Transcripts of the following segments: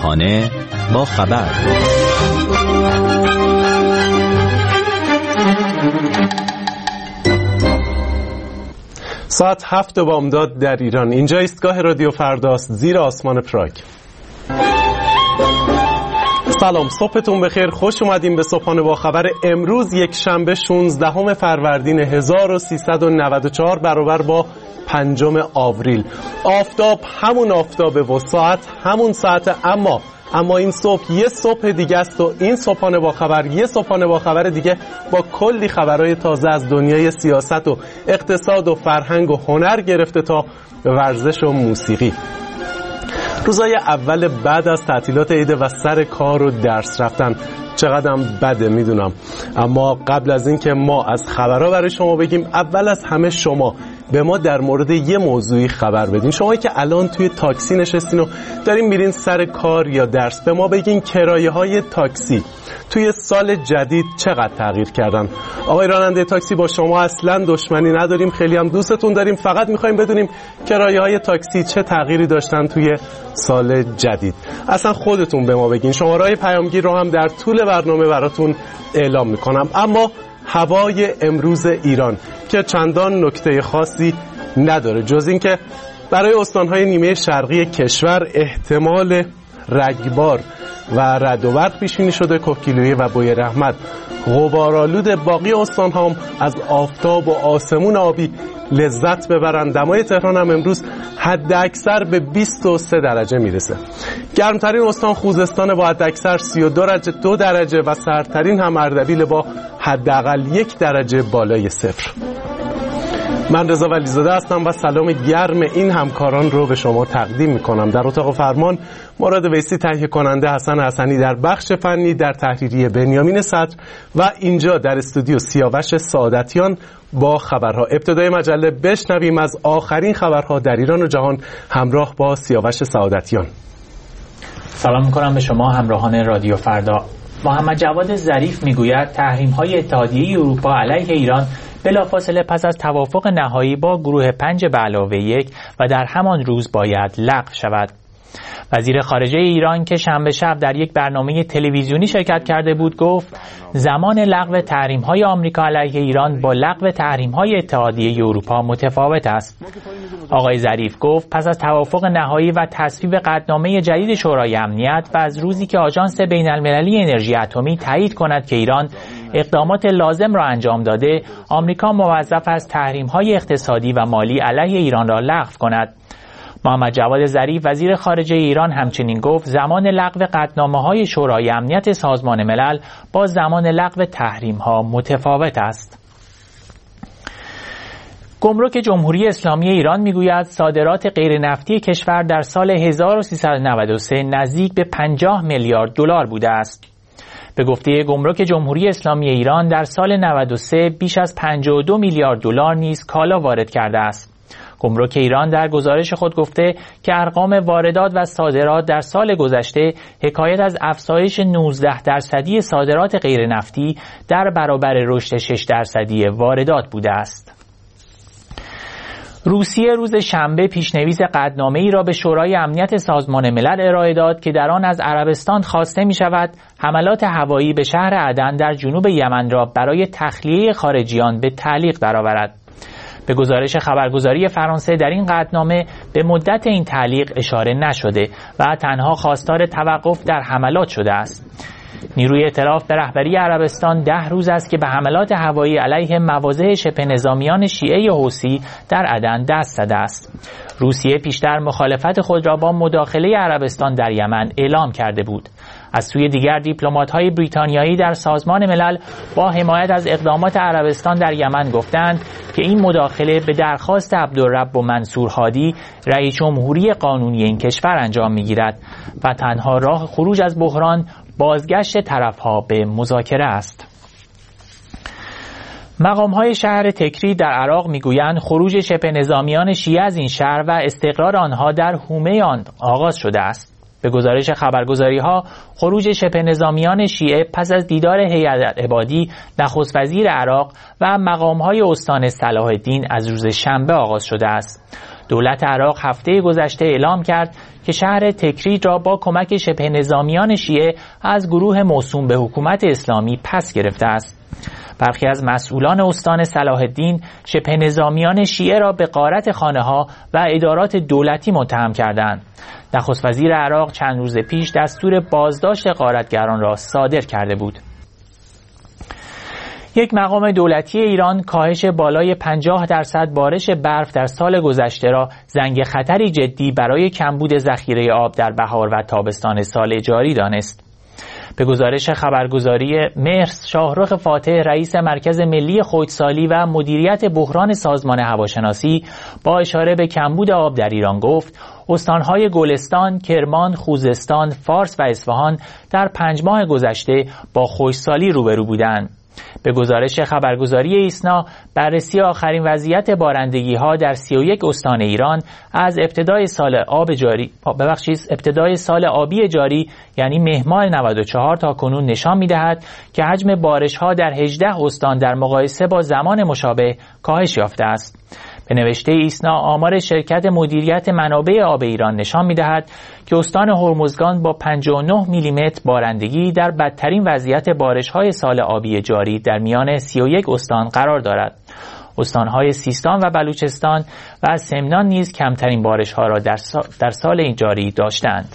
همراهانه با خبر. ساعت 7 بامداد در ایران. اینجا ایستگاه رادیو فرداست، زیر آسمان پراگ. سلام، صبحتون بخیر. خوش اومدیم به صبحانه با خبر. امروز یک شنبه 16 فروردین 1394 برابر با 5 آوریل. آفتاب همون آفتابه و ساعت همون ساعت، اما این صبح یه صبح دیگه است و این صبحانه با خبر یه صبحانه با خبر دیگه با کلی خبرهای تازه از دنیای سیاست و اقتصاد و فرهنگ و هنر گرفته تا ورزش و موسیقی. روزای اول بعد از تعطیلات عید و سر کار و درس رفتن چقدرم بده میدونم، اما قبل از این که ما از خبرها برای شما بگیم، اول از همه شما به ما در مورد یه موضوعی خبر بدین. شما که الان توی تاکسی نشستین و دارین میرین سر کار یا درس، به ما بگین کرایه های تاکسی توی سال جدید چقدر تغییر کردن. آقای راننده تاکسی، با شما اصلا دشمنی نداریم، خیلی هم دوستتون داریم، فقط میخوایم بدونیم کرایه های تاکسی چه تغییری داشتن توی سال جدید. اصلا خودتون به ما بگین. شماره‌های پیامگیر رو هم در طول برنامه براتون اعلام میکنم. اما هوای امروز ایران که چندان نکته خاصی نداره، جز این که برای استانهای نیمه شرقی کشور احتمال رگبار و رعد و برق پیش بینی شده. کوکیلویه و بوی رحمت غبارآلود. باقی استان‌ها هم از آفتاب و آسمون آبی لذت ببرن. دمای تهران هم امروز حد اکثر به 23 درجه میرسه. گرمترین استان خوزستان با حد اکثر 32 درجه و سردترین هم اردبیل با حداقل 1 درجه بالای صفر. من رضا ولیزاده هستم و سلام گرم این همکاران رو به شما تقدیم میکنم. در اتاق فرمان مراد ویسی تهیه کننده، حسن حسنی در بخش فنی، در تحریریه بنیامین صدر و اینجا در استودیو سیاوش سعادتیان با خبرها. ابتدای مجله بشنویم از آخرین خبرها در ایران و جهان همراه با سیاوش سعادتیان. سلام میکنم به شما همراهان رادیو فردا. محمد جواد ظریف میگوید تحریم‌های اتحادیه اروپا علیه ایران بلافاصله پس از توافق نهایی با گروه 5+1 و در همان روز باید لغو شود. وزیر خارجه ایران که شنبه شب در یک برنامه تلویزیونی شرکت کرده بود گفت زمان لغو تحریم‌های آمریکا علیه ایران با لغو تحریم‌های اتحادیه اروپا متفاوت است. آقای ظریف گفت پس از توافق نهایی و تصویب قطعنامه جدید شورای امنیت و از روزی که آژانس بین‌المللی انرژی اتمی تایید کند که ایران اقدامات لازم را انجام داده، آمریکا موظف است تحریم‌های اقتصادی و مالی علیه ایران را لغو کند. محمد جواد ظریف وزیر خارجه ایران همچنین گفت زمان لغو قطعنامه‌های شورای امنیت سازمان ملل با زمان لغو تحریم‌ها متفاوت است. گمرک جمهوری اسلامی ایران میگوید صادرات غیر نفتی کشور در سال 1393 نزدیک به 50 میلیارد دلار بوده است. به گفته گمرک جمهوری اسلامی ایران در سال 93 بیش از 52 میلیارد دلار نیز کالا وارد کرده است. گمرک ایران در گزارش خود گفته که ارقام واردات و صادرات در سال گذشته حکایت از افزایش 19% صادرات غیر نفتی در برابر رشد 6% واردات بوده است. روسیه روز شنبه پیشنویس قطعنامه‌ای را به شورای امنیت سازمان ملل ارائه داد که در آن از عربستان خواسته می شود حملات هوایی به شهر عدن در جنوب یمن را برای تخلیه خارجیان به تعلیق درآورد. به گزارش خبرگزاری فرانسه در این قطعنامه به مدت این تعلیق اشاره نشده و تنها خواستار توقف در حملات شده است. نیروی ائتلاف به رهبری عربستان 10 روز است که به حملات هوایی علیه مواضع شبه نظامیان شیعه حوثی در عدن دست زده است. روسیه پیشتر مخالفت خود را با مداخله عربستان در یمن اعلام کرده بود. از سوی دیگر دیپلمات‌های بریتانیایی در سازمان ملل با حمایت از اقدامات عربستان در یمن گفتند که این مداخله به درخواست عبدالرب و منصور هادی رئیس جمهوری قانونی این کشور انجام می‌گیرد و تنها راه خروج از بحران بازگشت طرف‌ها به مذاکره است. مقام‌های شهر تکریت در عراق می‌گویند خروج شبه نظامیان شیعه از این شهر و استقرار آنها در حومه آن آغاز شده است. به گزارش خبرگزاری‌ها خروج شبه نظامیان شیعه پس از دیدار هیئت عبادی نخست وزیر عراق و مقام‌های استان صلاح الدین از روز شنبه آغاز شده است. دولت عراق هفته گذشته اعلام کرد که شهر تکریت را با کمک شبه نظامیان شیعه از گروه موسوم به حکومت اسلامی پس گرفته است. برخی از مسئولان استان صلاح الدین شبه نظامیان شیعه را به غارت خانه‌ها و ادارات دولتی متهم کردند. نخست وزیر عراق چند روز پیش دستور بازداشت غارتگران را صادر کرده بود. یک مقام دولتی ایران کاهش بالای 50% بارش برف در سال گذشته را زنگ خطری جدی برای کمبود ذخیره آب در بهار و تابستان سال جاری دانست. به گزارش خبرگزاری مهرس، شاهرخ فاتح رئیس مرکز ملی خشکسالی و مدیریت بحران سازمان هواشناسی با اشاره به کمبود آب در ایران گفت استانهای گلستان، کرمان، خوزستان، فارس و اصفهان در 5 ماه گذشته با خشکسالی روبرو بودند. به گزارش خبرگزاری ایسنا، بررسی آخرین وضعیت بارندگی‌ها در 31 استان ایران از ابتدای سال آبی جاری یعنی مهر 94 تا کنون نشان می‌دهد که حجم بارش‌ها در 18 استان در مقایسه با زمان مشابه کاهش یافته است. به نوشته ایسنا، آمار شرکت مدیریت منابع آب ایران نشان می‌دهد که استان هرمزگان با 59 میلیمتر بارندگی در بدترین وضعیت بارش‌های سال آبی جاری در میان 31 استان قرار دارد. استان‌های سیستان و بلوچستان و سمنان نیز کمترین بارش‌ها را در سال جاری داشتند.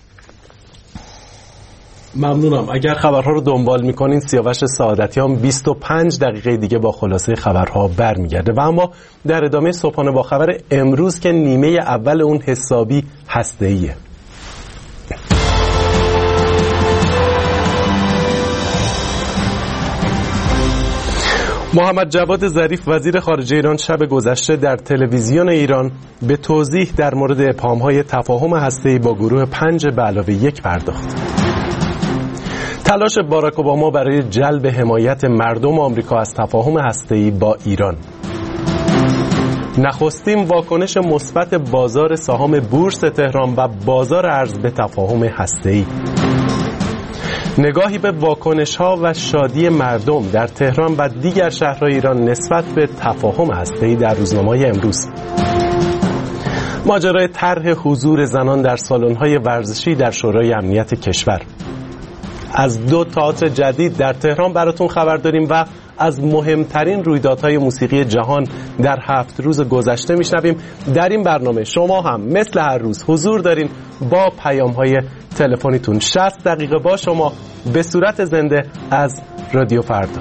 ممنونم. اگر خبرها رو دنبال میکنین، سیاوش سعادتیان 25 دقیقه دیگه با خلاصه خبرها برمیگرده و اما در ادامه صبحانه با خبر امروز که نیمه اول اون حسابی هسته‌ایه. محمد جواد ظریف وزیر خارجه ایران شب گذشته در تلویزیون ایران به توضیح در مورد ابهام‌های تفاهم هسته‌ای با گروه 5+1 پرداخت. تلاش باراک اوباما برای جلب حمایت مردم آمریکا از تفاهم هسته‌ای با ایران. نخستین واکنش مثبت بازار سهام بورس تهران و بازار ارز به تفاهم هسته‌ای. نگاهی به واکنش‌ها و شادی مردم در تهران و دیگر شهرهای ایران نسبت به تفاهم هسته‌ای در روزنامه‌های امروز. ماجرای طرح حضور زنان در سالن‌های ورزشی در شورای امنیت کشور. از 2 تئاتر جدید در تهران براتون خبر داریم و از مهمترین رویدادهای موسیقی جهان در 7 روز گذشته میشنویم. در این برنامه شما هم مثل هر روز حضور دارین با پیام‌های تلفنیتون. 60 دقیقه با شما به صورت زنده از رادیو فردا.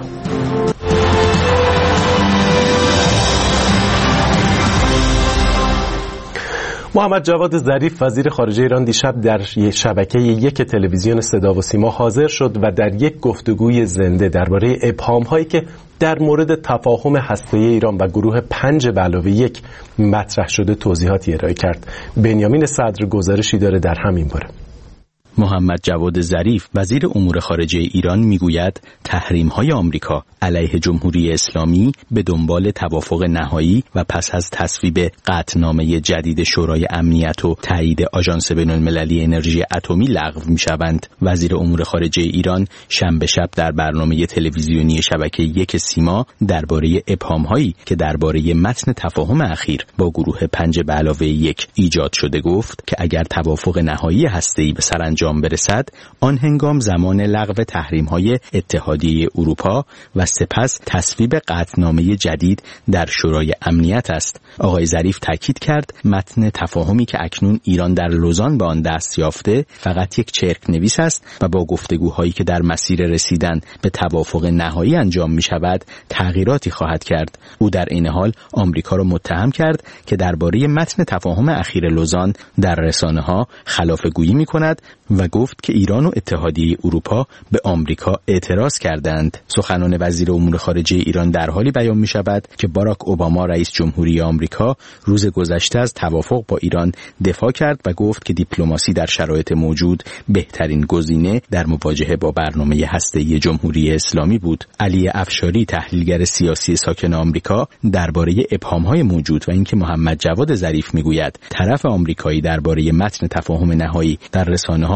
محمد جواد ظریف وزیر خارجه ایران دیشب در شبکه 1 تلویزیون صدا و سیما حاضر شد و در یک گفتگوی زنده درباره ابهام‌هایی که در مورد تفاهم هسته‌ای ایران و گروه 5+1 مطرح شده توضیحاتی ارائه کرد. بنیامین صدر گزارشی داره در همین باره. محمد جواد ظریف وزیر امور خارجه ایران میگوید تحریم‌های آمریکا علیه جمهوری اسلامی به دنبال توافق نهایی و پس از تصویب قطعنامه جدید شورای امنیت و تایید آژانس بین‌المللی انرژی اتمی لغو می‌شوند. وزیر امور خارجه ایران شنبه شب در برنامه تلویزیونی شبکه 1 سیما درباره ابهام‌هایی که درباره متن تفاهم اخیر با گروه 5+1 ایجاد شده گفت که اگر توافق نهایی هسته‌ای به سرانجام برسد، آن هنگام زمان لغو تحریم‌های اتحادیه اروپا و سپس تصویب قطعنامه جدید در شورای امنیت است. آقای ظریف تاکید کرد متن تفاهمی که اکنون ایران در لوزان به آن دست یافته فقط یک چرک نویس است و با گفتگوهایی که در مسیر رسیدن به توافق نهایی انجام می شود تغییراتی خواهد کرد. او در این حال آمریکا را متهم کرد که درباره متن تفاهم اخیر لوزان در رسانه‌ها خلافه‌گویی می کند و گفت که ایران و اتحادیه اروپا به آمریکا اعتراض کردند. سخنان وزیر امور خارجه ایران در حالی بیان می شود که باراک اوباما رئیس جمهوری آمریکا روز گذشته از توافق با ایران دفاع کرد و گفت که دیپلماسی در شرایط موجود بهترین گزینه در مواجهه با برنامه هسته‌ای جمهوری اسلامی بود. علی افشاری تحلیلگر سیاسی ساکن آمریکا درباره ابهام‌های موجود و اینکه محمد جواد ظریف میگوید طرف آمریکایی درباره متن تفاهم نهایی در رسانه‌ها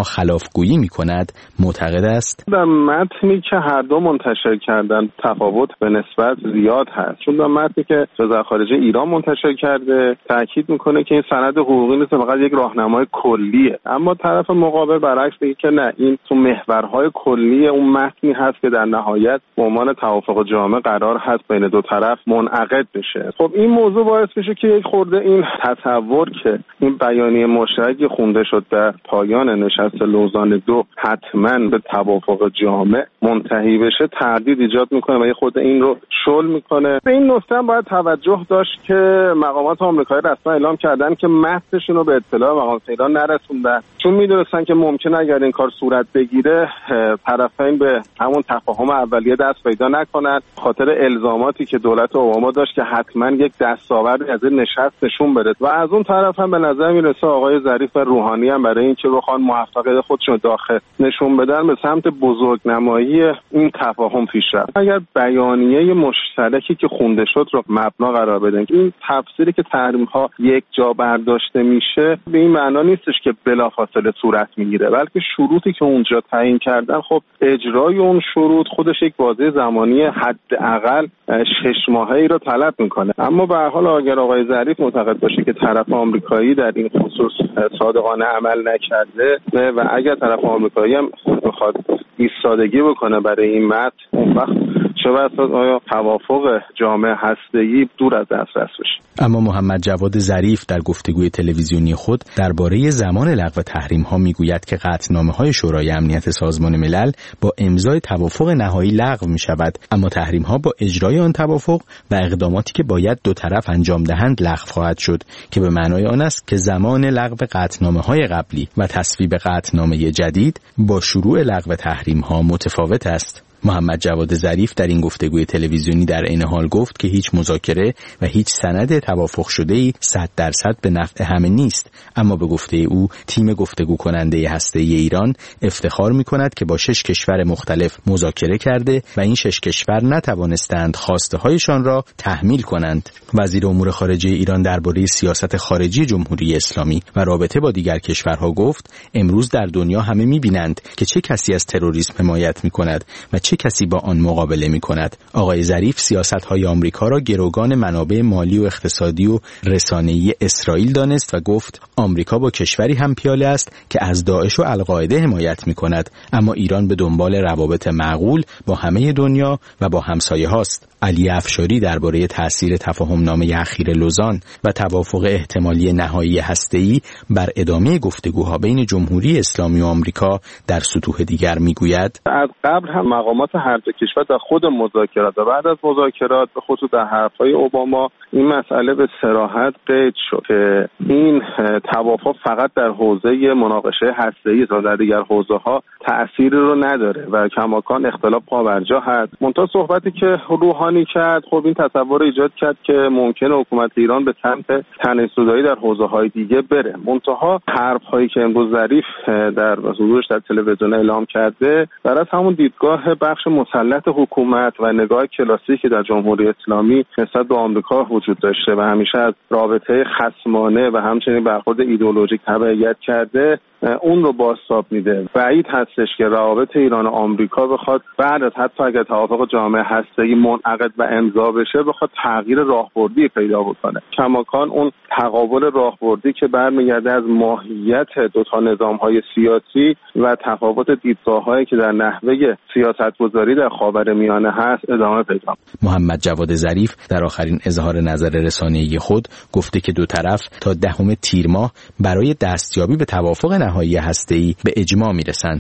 خلافگویی می‌کند معتقد است در متنی که هر دو منتشر کردن تفاوت به نسبت زیاد هست، چون در متنی که وزارت خارجه ایران منتشر کرده تاکید میکنه که این سند حقوقی نیست، فقط یک راهنمای کلیه، اما طرف مقابل برعکس میگه که نه، این تو محورهای کلی اون متنی هست که در نهایت به عنوان توافق جامع قرار هست بین دو طرف منعقد بشه. خب این موضوع باعث میشه که یک خورده این تصور که این بیانیه مشترکی خونده شد در پایان نشست لوزان 2 حتما به توافق جامع منتهی بشه تردید ایجاد میکنه و یه خورده این رو شل میکنه. به این نکته باید توجه داشت که مقامات آمریکایی رسما اعلام کردن که متنشون رو به اطلاع مقامات ایران نرسوندن، چون میدونستن که ممکنه اگر این کار صورت بگیره طرفین به همون تفاهم اولیه دست پیدا نکنن، خاطر الزاماتی که دولت اوباما داشت که حتما یک دستاوردی از این نشست نشون بده و از اون طرف هم به نظر میرسه آقای ظریف و روحانی هم برای اینکه بخوان موفقیت خودشون داخل نشون بدن به سمت بزرگنمایی این تفاهم پیش رفت. اگر بیانیه مشترکی که خونده شد رو مبنا قرار بدن، این تفسیری که تحریم ها یک جا برداشته میشه به این معنا نیستش که بلافاصله صورت میگیره، بلکه شروطی که اونجا تعیین کردن، خب اجرای اون شروط خودش یک بازه زمانی حداقل 6 ماهه‌ای رو طلب میکنه. اما به هر حال اگر آقای ظریف معتقد باشه که طرف آمریکایی در این خصوص صادقانه عمل نکرده و اگر طرف آمریکایی هم بخواد ایستادگی بکنه برای این متن، اون وقت چه بسا آیا توافق جامع هسته‌ای دور از دسترس بشه. اما محمد جواد ظریف در گفتگوی تلویزیونی خود درباره زمان لغو تحریم‌ها میگوید که قطعنامه‌های شورای امنیت سازمان ملل با امضای توافق نهایی لغو می‌شود، اما تحریم‌ها با اجرای آن توافق و اقداماتی که باید دو طرف انجام دهند لغو خواهد شد، که به معنای آن است که زمان لغو قطعنامه‌های قبلی و تصویب قطعنامه جدید با شروع لغو تحریم‌ها متفاوت است. محمد جواد ظریف در این گفتگوی تلویزیونی در عین حال گفت که هیچ مذاکره و هیچ سند توافق شده‌ای 100% به نفع همه نیست، اما به گفته او تیم گفتگو کننده هسته‌ای ایران افتخار می‌کند که با 6 کشور مختلف مذاکره کرده و این 6 کشور نتوانستند خواسته‌هایشان را تحمیل کنند. وزیر امور خارجه ایران درباره سیاست خارجی جمهوری اسلامی و رابطه با دیگر کشورها گفت امروز در دنیا همه می‌بینند که چه کسی از تروریسم حمایت می‌کند و چه کسی با آن مقابله می‌کند. آقای ظریف سیاست‌های آمریکا را گروگان منابع مالی و اقتصادی و رسانه‌ای اسرائیل دانست و گفت آمریکا با کشوری هم پیاله است که از داعش و القاعده حمایت می‌کند، اما ایران به دنبال روابط معقول با همه دنیا و با همسایه هاست. علی افشاری درباره تأثیر تفاهم‌نامه اخیر لوزان و توافق احتمالی نهایی هسته‌ای بر ادامه گفتگوها بین جمهوری اسلامی و آمریکا در سطوح دیگر میگوید از قبل هم مقامات هر دو کشور در خود مذاکرات و بعد از مذاکرات به خصوص در حرف‌های اوباما این مسئله به صراحت قید شد که این توافق فقط در حوزه مناقشه هسته‌ای و در دیگر حوزه‌ها تأثیری رو نداره و کماکان اختلاف پابرجا هست. منتها صحبتی که روحانی کرد خب این تصور ایجاد کرد که ممکنه حکومت ایران به سمت تنش‌زدایی در حوزه‌های دیگه بره. منتها حرف‌هایی که امروز ظریف در حضورش در تلویزیون اعلام کرده در از همون دیدگاه بخش مسلط حکومت و نگاه کلاسیکی در جمهوری اسلامی نسبت به آمریکا وجود داشته و همیشه از رابطه خصمانه و همچنین برخورد ایدئولوژیک تبعیت کرده اون رو بازتاب میده. بعید هستش که روابط ایران و آمریکا بخواد بعد از حتی اگر توافق جامع هسته‌ای منعقد و امضا بشه بخواد تغییر راهبردی پیدا بکنه. کماکان اون تقابل راهبردی که برمیگرده از ماهیت دو تا نظام‌های سیاسی و تفاوت دیدگاه‌هایی که در نحوه سیاست‌گذاری در خاورمیانه هست ادامه پیدا. محمد جواد ظریف در آخرین اظهار نظر رسانه‌ای خود گفته که دو طرف تا 10 تیر ماه برای دستیابی به توافق نهایی هسته‌ای به اجماع میرسند.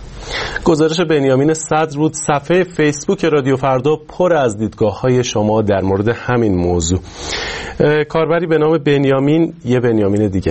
گزارش بنیامین صدر بود. صفحه فیسبوک رادیو فردا پر از دیدگاه‌های شما در مورد همین موضوع. کاربری به نام بنیامین، یه بنیامین دیگه،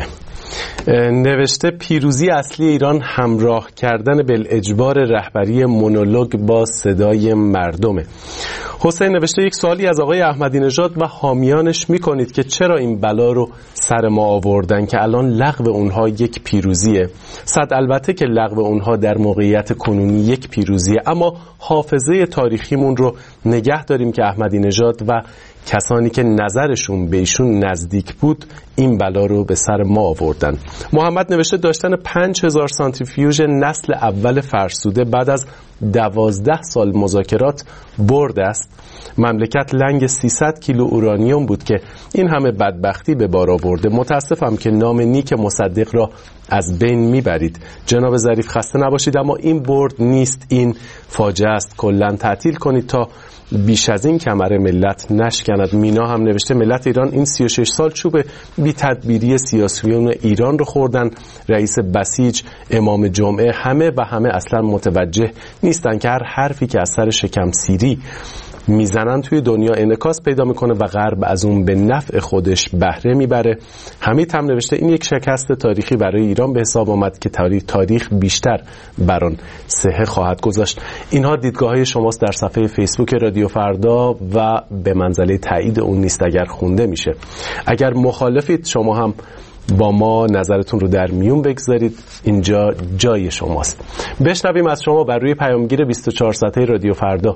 نوشته پیروزی اصلی ایران همراه کردن بالاجبار رهبری مونولوگ با صدای مردمه. حسین نوشته یک سوالی از آقای احمدی نژاد و حامیانش میکنید که چرا این بلا رو سر ما آوردن که الان لغو اونها یک پیروزیه. البته که لغو اونها در موقعیت کنونی یک پیروزیه، اما حافظه تاریخیمون رو نگه داریم که احمدی نژاد و کسانی که نظرشون به ایشون نزدیک بود این بلا رو به سر ما آوردن. محمد نوشته داشتن 5000 سانتریفیوژ نسل اول فرسوده بعد از 12 سال مذاکرات برد است. مملکت لنگ 300 کیلو اورانیوم بود که این همه بدبختی به بار آورده. متاسفم که نام نیک مصدق را از بین میبرید. جناب ظریف خسته نباشید، اما این برد نیست، این فاجعه است. کلاً تعطیل کنید تا بیش از این کمر ملت نشکند. مینا هم نوشته ملت ایران این 36 سال چوب بی تدبیری سیاسیون ایران رو خوردن. رئیس بسیج، امام جمعه، همه اصلا متوجه نیستن که هر حرفی که از سر شکم سیری میزنن توی دنیا انعکاس پیدا میکنه و غرب از اون به نفع خودش بهره میبره. حمید هم نوشته این یک شکست تاریخی برای ایران به حساب آمد که تاریخ بیشتر بر آن صحه خواهد گذاشت. اینها دیدگاه‌های شماست در صفحه فیسبوک رادیو فردا و به منزله تایید اون نیست اگر خونده میشه. اگر مخالفید شما هم با ما نظرتون رو در میون بگذارید، اینجا جای شماست. بشنویم از شما بر روی پیامگیر 24 ساعته رادیو فردا.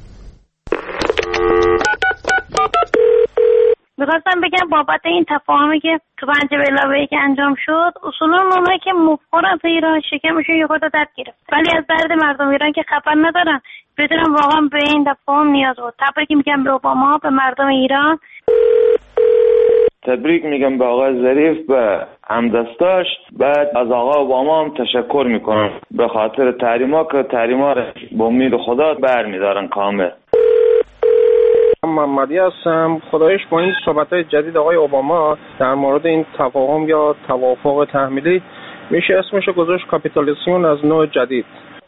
میخواستم بگم بابت این تفاهمی که تو 5+1 انجام شد، اصولا اونایی که مفخورن تو ایران شکمشون یه خورده درد گرفت، ولی از درد مردم ایران که خبر ندارن. بدونم واقعا به این تفاهم نیاز بود. تبریک میگم به اوباما، به مردم ایران. تبریک میگم به آقای ظریف، به همدستاش. بعد از آقای اوباما هم تشکر میکنم به خاطر تحریما که تحریما رو با امید خدا برمیدارن کامل. محمدی هستم. خدایش با این صحبت‌های جدید آقای اوباما در مورد این تفاهم یا توافق تحمیلی میشه اسمشو گذاشت کاپیتالیسیون از نوع جدید.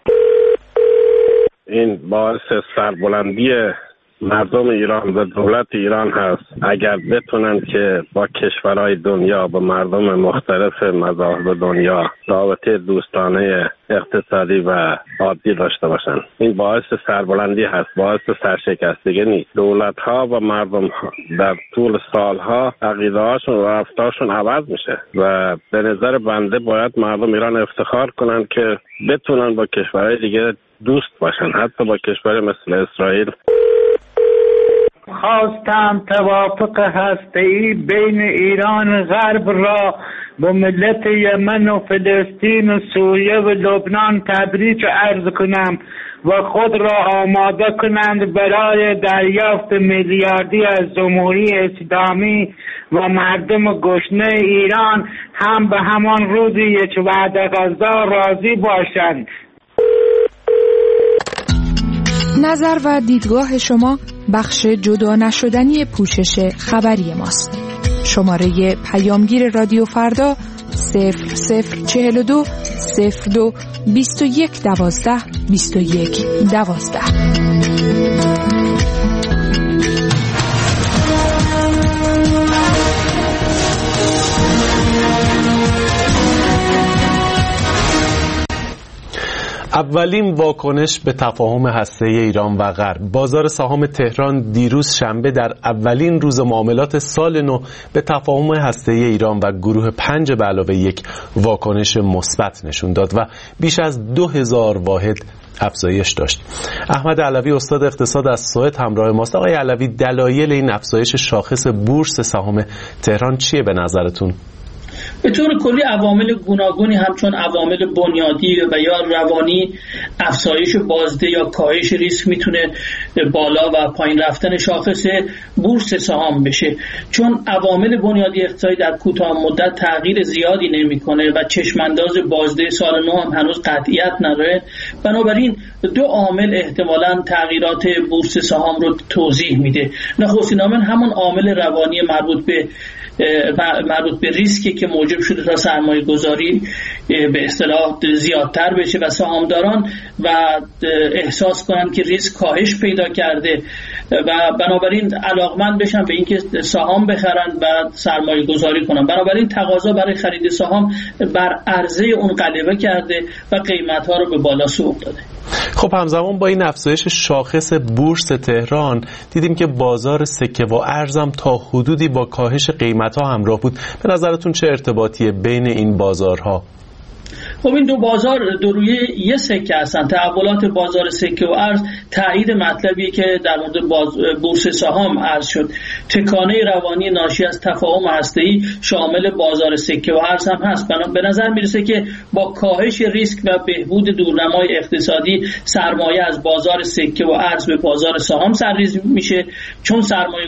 این باعث سربلندی مردم ایران و دولت ایران هست اگر بتونن که با کشورهای دنیا، با مردم مختلف مذاهب دنیا رابطه دوستانه اقتصادی و عادی داشته باشن. این باعث سربلندی هست، باعث سرشکستگی نیست. دولت ها و مردم ها در طول سالها عقیده هاشون و رفتارشون عوض میشه و به نظر بنده باید مردم ایران افتخار کنن که بتونن با کشورهای دیگه دوست باشن، حتی با کشور مثل اسرائیل. خواستم توافق هسته‌ای بین ایران غرب را با ملت یمن و فلسطین و سوریه و لبنان تبریک عرض کنم و خود را آماده کنند برای دریافت میلیاردی از جمهوری اسلامی و مردم گشنه ایران هم به همان روزی یک وعده غذا راضی باشند. نظر و دیدگاه شما بخش جدا نشدنی پوشش خبری ماست. شماره پیامگیر رادیو فردا 0042 02 21 12 21 12. اولین واکنش به تفاهم هسته‌ای ایران و غرب. بازار سهام تهران دیروز شنبه در اولین روز معاملات سال نو به تفاهم هسته‌ای ایران و گروه 5+1 واکنش مثبت نشون داد و بیش از 2000 واحد افزایش داشت. احمد علوی استاد اقتصاد از سوئد همراه ماست. آقای علوی، دلایل این افزایش شاخص بورس سهام تهران چیه به نظرتون؟ به طور کلی عوامل گوناگونی همچون عوامل بنیادی و یا روانی، افزایش بازده یا کاهش ریسک میتونه بالا و پایین رفتن شاخص بورس سهام بشه. چون عوامل بنیادی اقتصادی در کوتاه مدت تغییر زیادی نمیکنه و چشمانداز بازده سال نو هم هنوز قطعیت نداره، بنابراین دو عامل احتمالاً تغییرات بورس سهام رو توضیح میده. نخستین عامل همون عامل روانی مربوط به ریسکی که موجب شده تا سرمایه گذاری به اصطلاح زیادتر بشه و سهامداران و احساس کنند که ریسک کاهش پیدا کرده و بنابراین علاقمند بشن به اینکه سهام بخرن و سرمایه گذاری کنن. بنابراین تقاضا برای خرید سهام بر عرضه اون غلبه کرده و قیمت‌ها رو به بالا سوق داده. خب همزمان با این افزایش شاخص بورس تهران دیدیم که بازار سکه و ارزم تا حدودی با کاهش قیمت‌ها همراه بود. به نظرتون چه ارتباطیه بین این بازارها؟ خب این دو بازار دو روی یه سکه هستن. تحولات بازار سکه و ارز تایید مطلبی که در مورد بورس سهام عرض شد. تکانه روانی ناشی از تفاهم هسته‌ای شامل بازار سکه و ارز هم هست. به نظر میرسه که با کاهش ریسک و بهبود دورنمای اقتصادی سرمایه از بازار سکه و ارز به بازار سهام سرریز میشه، چون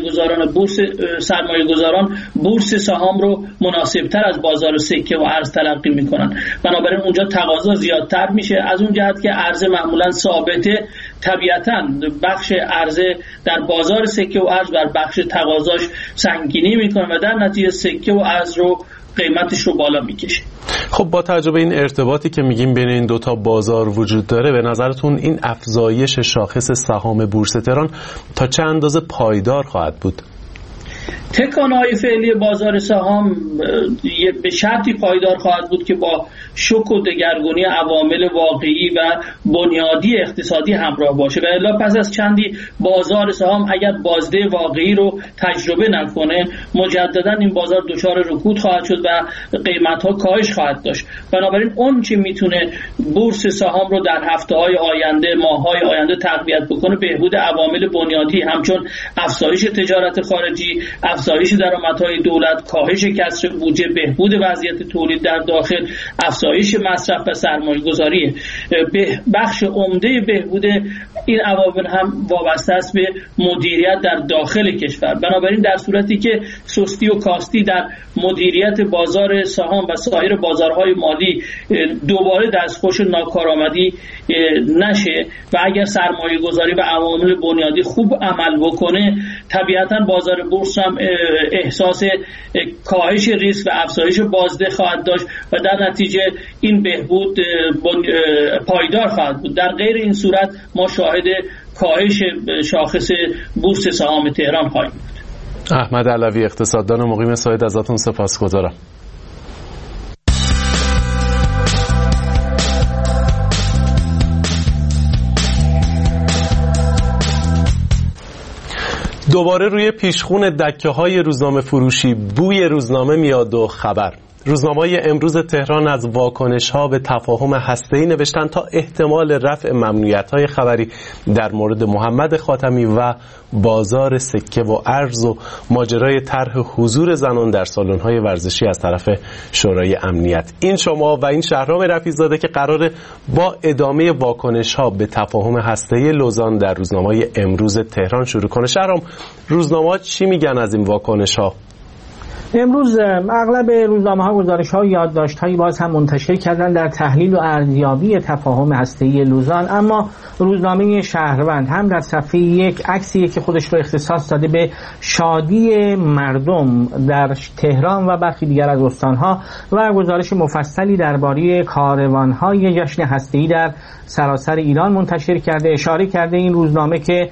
سرمایه گذاران بورس سهام رو مناسبتر از بازار سکه و ارز تلقی میکنن. بنابراین اونجا تقاضا زیادتر میشه، از اون جهت که عرضه معمولا ثابته. طبیعتاً بخش عرضه در بازار سکه و ارز بر بخش تقاضاش سنگینی میکنه و در نتیجه سکه و ارز رو قیمتش رو بالا میکشه. خب با توجه به این ارتباطی که میگیم بین این دوتا بازار وجود داره، به نظرتون این افزایش شاخص سهام بورس تهران تا چه اندازه پایدار خواهد بود؟ تکانه‌های فعلی بازار سهام به شرطی پایدار خواهد بود که با شوک و دگرگونی عوامل واقعی و بنیادی اقتصادی همراه باشه و الا پس از چندی بازار سهام اگر بازده واقعی رو تجربه نکنه مجددا این بازار دچار رکود خواهد شد و قیمت‌ها کاهش خواهد داشت. بنابراین اون چه میتونه بورس سهام رو در هفته‌های آینده، ماه‌های آینده تقویت بکنه بهبود عوامل بنیادی همچون افزایش تجارت خارجی، افزایش درآمدهای دولت، کاهش کسر بودجه، بهبود وضعیت تولید در داخل، افزایش مصرف و سرمایه‌گذاری. بخش عمده بهبود این عوامل هم وابسته است به مدیریت در داخل کشور. بنابراین در صورتی که سستی و کاستی در مدیریت بازار سهام و سایر بازارهای مالی دوباره دستخوش ناکارآمدی نشه و اگر سرمایه‌گذاری و عوامل بنیادی خوب عمل بکنه، طبیعتاً بازار بورس هم احساس کاهش ریسک و افزایش بازده خواهد داشت و در نتیجه این بهبود پایدار خواهد بود. در غیر این صورت ما شاهد کاهش شاخص بورس سهام تهران خواهیم بود. احمد علوی، اقتصاددان مقیم ساید، ازتون سپاسگزارم. دوباره روی پیشخون دکه‌های روزنامه فروشی بوی روزنامه میاد و خبر. روزنامه‌های امروز تهران از واکنش‌ها به تفاهم هسته‌ای نوشتن تا احتمال رفع ممنوعیت‌های خبری در مورد محمد خاتمی و بازار سکه و ارز و ماجرای طرح حضور زنان در سالن‌های ورزشی از طرف شورای امنیت. این شما و این شهرام رفیع‌زاده که قراره با ادامه واکنش‌ها به تفاهم هسته‌ای لوزان در روزنامه‌های امروز تهران شروع کنه. شهرام، روزنامه‌ها چی میگن از این واکنش‌ها؟ امروز اغلب روزنامه‌ها گزارش‌ها و یادداشت‌هایی باز هم منتشر کردن در تحلیل و ارزیابی تفاهم هسته‌ای لوزان، اما روزنامه شهروند هم در صفحه یک عکسی که خودش رو اختصاص داده به شادی مردم در تهران و برخی دیگر از استان‌ها و گزارش مفصلی درباره کاروان‌های جشن هسته‌ای در سراسر ایران منتشر کرده. اشاره کرده این روزنامه که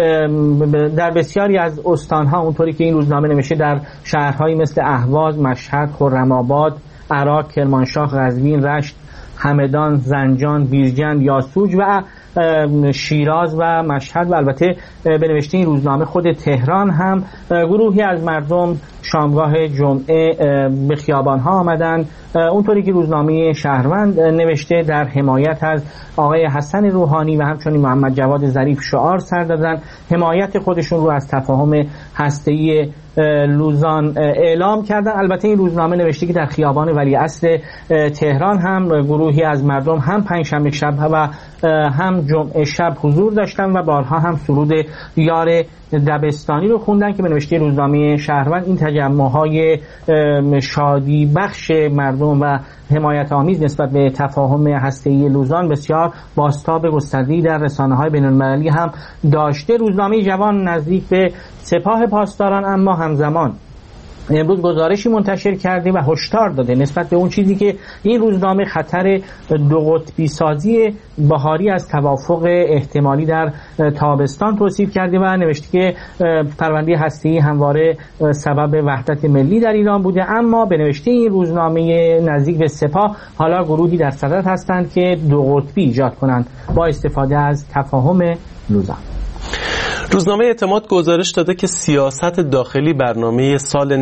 در بسیاری از استان‌ها اونطوری که این روزنامه نوشته در شهرهایی مثل اهواز، مشهد، خرم‌آباد، عراق، کرمانشاه، قزوین، رشت، همدان، زنجان، بیرجند، یاسوج و شیراز و مشهد و البته به نوشته این روزنامه خود تهران هم گروهی از مردم شامگاه جمعه به خیابان‌ها آمدند. اونطوری که روزنامه شهروند نوشته در حمایت از آقای حسن روحانی و همچنین محمد جواد ظریف شعار سر دادن، حمایت خودشون رو از تفاهم هسته‌ای لوزان اعلام کردن. البته این روزنامه نوشته که در خیابان ولیعصر تهران هم گروهی از مردم هم پنجشنبه شب و هم جمعه شب حضور داشتن و بارها هم سرود یار دبستانی رو خوندن که به نوشته روزنامه شهروند این تجمع‌های شادی بخش مردم و حمایت آمیز نسبت به تفاهم هسته‌ای لوزان بسیار بازتاب گسترده‌ای در رسانه‌های بین‌المللی هم داشته. روزنامه جوان نزدیک به سپاه پاسداران اما همزمان امروز گزارشی منتشر کرده و هشدار داده نسبت به اون چیزی که این روزنامه خطر دو قطبی سازی بهاری از توافق احتمالی در تابستان توصیف کرده و نوشته که پرونده هسته‌ای همواره سبب وحدت ملی در ایران بوده، اما به نوشته این روزنامه نزدیک به سپاه حالا گروهی در صدد هستند که دو قطبی ایجاد کنند با استفاده از تفاهم لوزان. روزنامه اعتماد گزارش داده که سیاست داخلی برنامه سال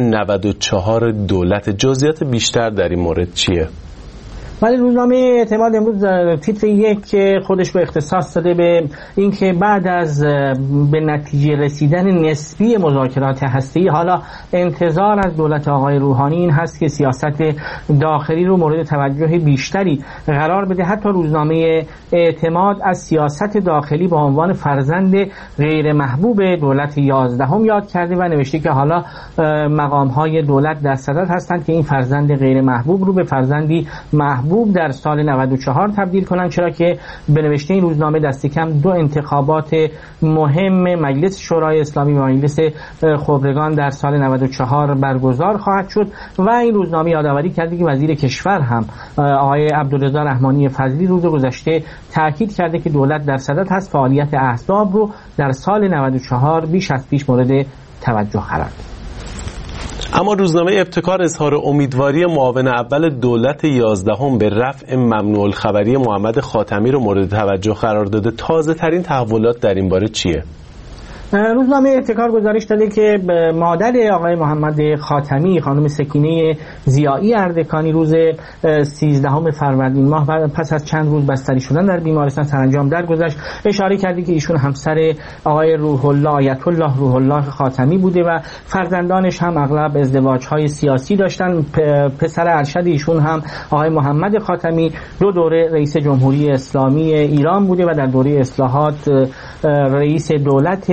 94 دولت. جزئیات بیشتر در این مورد چیه؟ ولی روزنامه اعتماد امروز تیتر یک خودش رو اختصاص داده به اینکه بعد از به نتیجه رسیدن نسبی مذاکرات هسته‌ای حالا انتظار از دولت آقای روحانی این هست که سیاست داخلی رو مورد توجه بیشتری قرار بده. حتی روزنامه اعتماد از سیاست داخلی به عنوان فرزند غیر محبوب دولت 11 یاد کرده و نوشته که حالا مقام‌های دولت در صدد هستند که این فرزند غیر محبوب رو به فرزندی محبوب در سال 94 تبدیل کنند، چرا که به نوشته این روزنامه دست کم 2 انتخابات مهم مجلس شورای اسلامی و مجلس خبرگان در سال 94 برگزار خواهد شد. و این روزنامه یادآوری کرده که وزیر کشور هم آقای عبدالرضا رحمانی فضلی روز گذشته تاکید کرده که دولت در صدد هست فعالیت احزاب رو در سال 94 بیش از پیش مورد توجه قرار بده. اما روزنامه ابتکار اظهار امیدواری معاون اول دولت 11 به رفع ممنوع الخبری محمد خاتمی رو مورد توجه قرار داده. تازه ترین تحولات در این باره چیه؟ روزنامه ابتکار گزارش داده که مادر آقای محمد خاتمی خانم سکینه ضیایی اردکانی روز 13 فروردین ماه پس از چند روز بستری شدن در بیمارستان سرانجام درگذشت. اشاره کردی که ایشون همسر آقای روح الله آیت الله روح الله خاتمی بوده و فرزندانش هم اغلب ازدواج‌های سیاسی داشتن. پسر ارشد ایشون هم آقای محمد خاتمی 2 دوره رئیس جمهوری اسلامی ایران بوده و در دوره اصلاحات رئیس دولت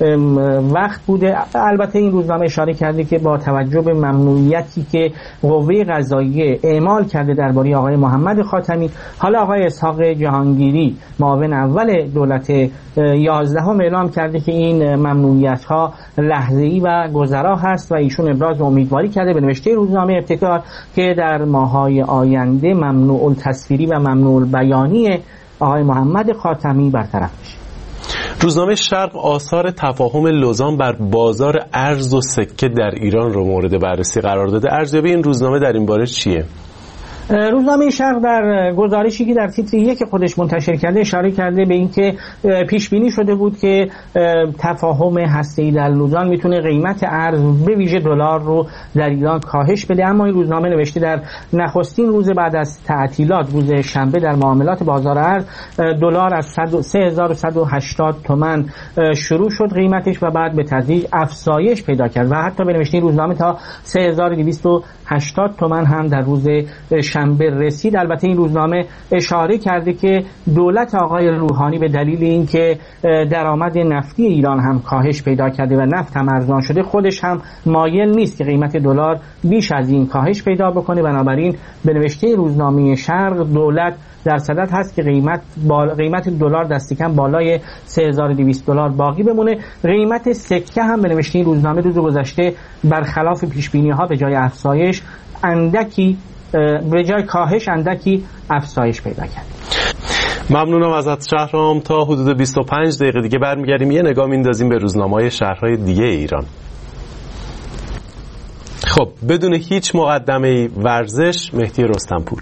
وقت بوده. البته این روزنامه اشاره کرده که با توجه به ممنوعیتی که قوه قضاییه اعمال کرده درباره آقای محمد خاتمی، حالا آقای اسحاق جهانگیری معاون اول دولت 11 اعلام کرده که این ممنوعیت‌ها لحظه‌ای و گذرا هست و ایشون ابراز امیدواری کرده به نوشته روزنامه ابتکار که در ماه‌های آینده ممنوع التصویری و ممنوع البیانی آقای محمد خاتمی برطرف بشه. روزنامه شرق آثار تفاهم لوزان بر بازار ارز و سکه در ایران رو مورد بررسی قرار داده. ارزیابی این روزنامه در این باره چیه؟ روزنامه شرق در گزارشی که در تیتر یک خودش منتشر کرده اشاره کرده به اینکه پیش بینی شده بود که تفاهم هسته‌ای در لوزان میتونه قیمت ارز به ویژه دلار رو در ایران کاهش بده، اما این روزنامه نوشته در نخستین روز بعد از تعطیلات روز شنبه در معاملات بازار ارز دلار از 3180 تومان شروع شد قیمتش و بعد به تدریج افزایش پیدا کرد و حتی به نوشته روزنامه تا 3280 تومان هم در روز شنبه رسید. البته این روزنامه اشاره کرده که دولت آقای روحانی به دلیل اینکه درآمد نفتی ایران هم کاهش پیدا کرده و نفت هم ارزان شده خودش هم مایل نیست که قیمت دلار بیش از این کاهش پیدا بکنه. بنابراین به نوشته روزنامه شرق دولت در صدد هست که قیمت دلار دست کم بالای 3200 دلار باقی بمونه. قیمت سکه هم به نوشته روزنامه روز گذشته برخلاف پیش بینی ها به جای افزایش اندکی به جای کاهش اندکی افزایش پیدا کرد. ممنونم ازت شهرام. تا حدود 25 دقیقه دیگه برمیگردیم یه نگاه میندازیم به روزنامه‌های شهرهای دیگه ایران. خب بدون هیچ مقدمه ورزش مهدی رستمپور.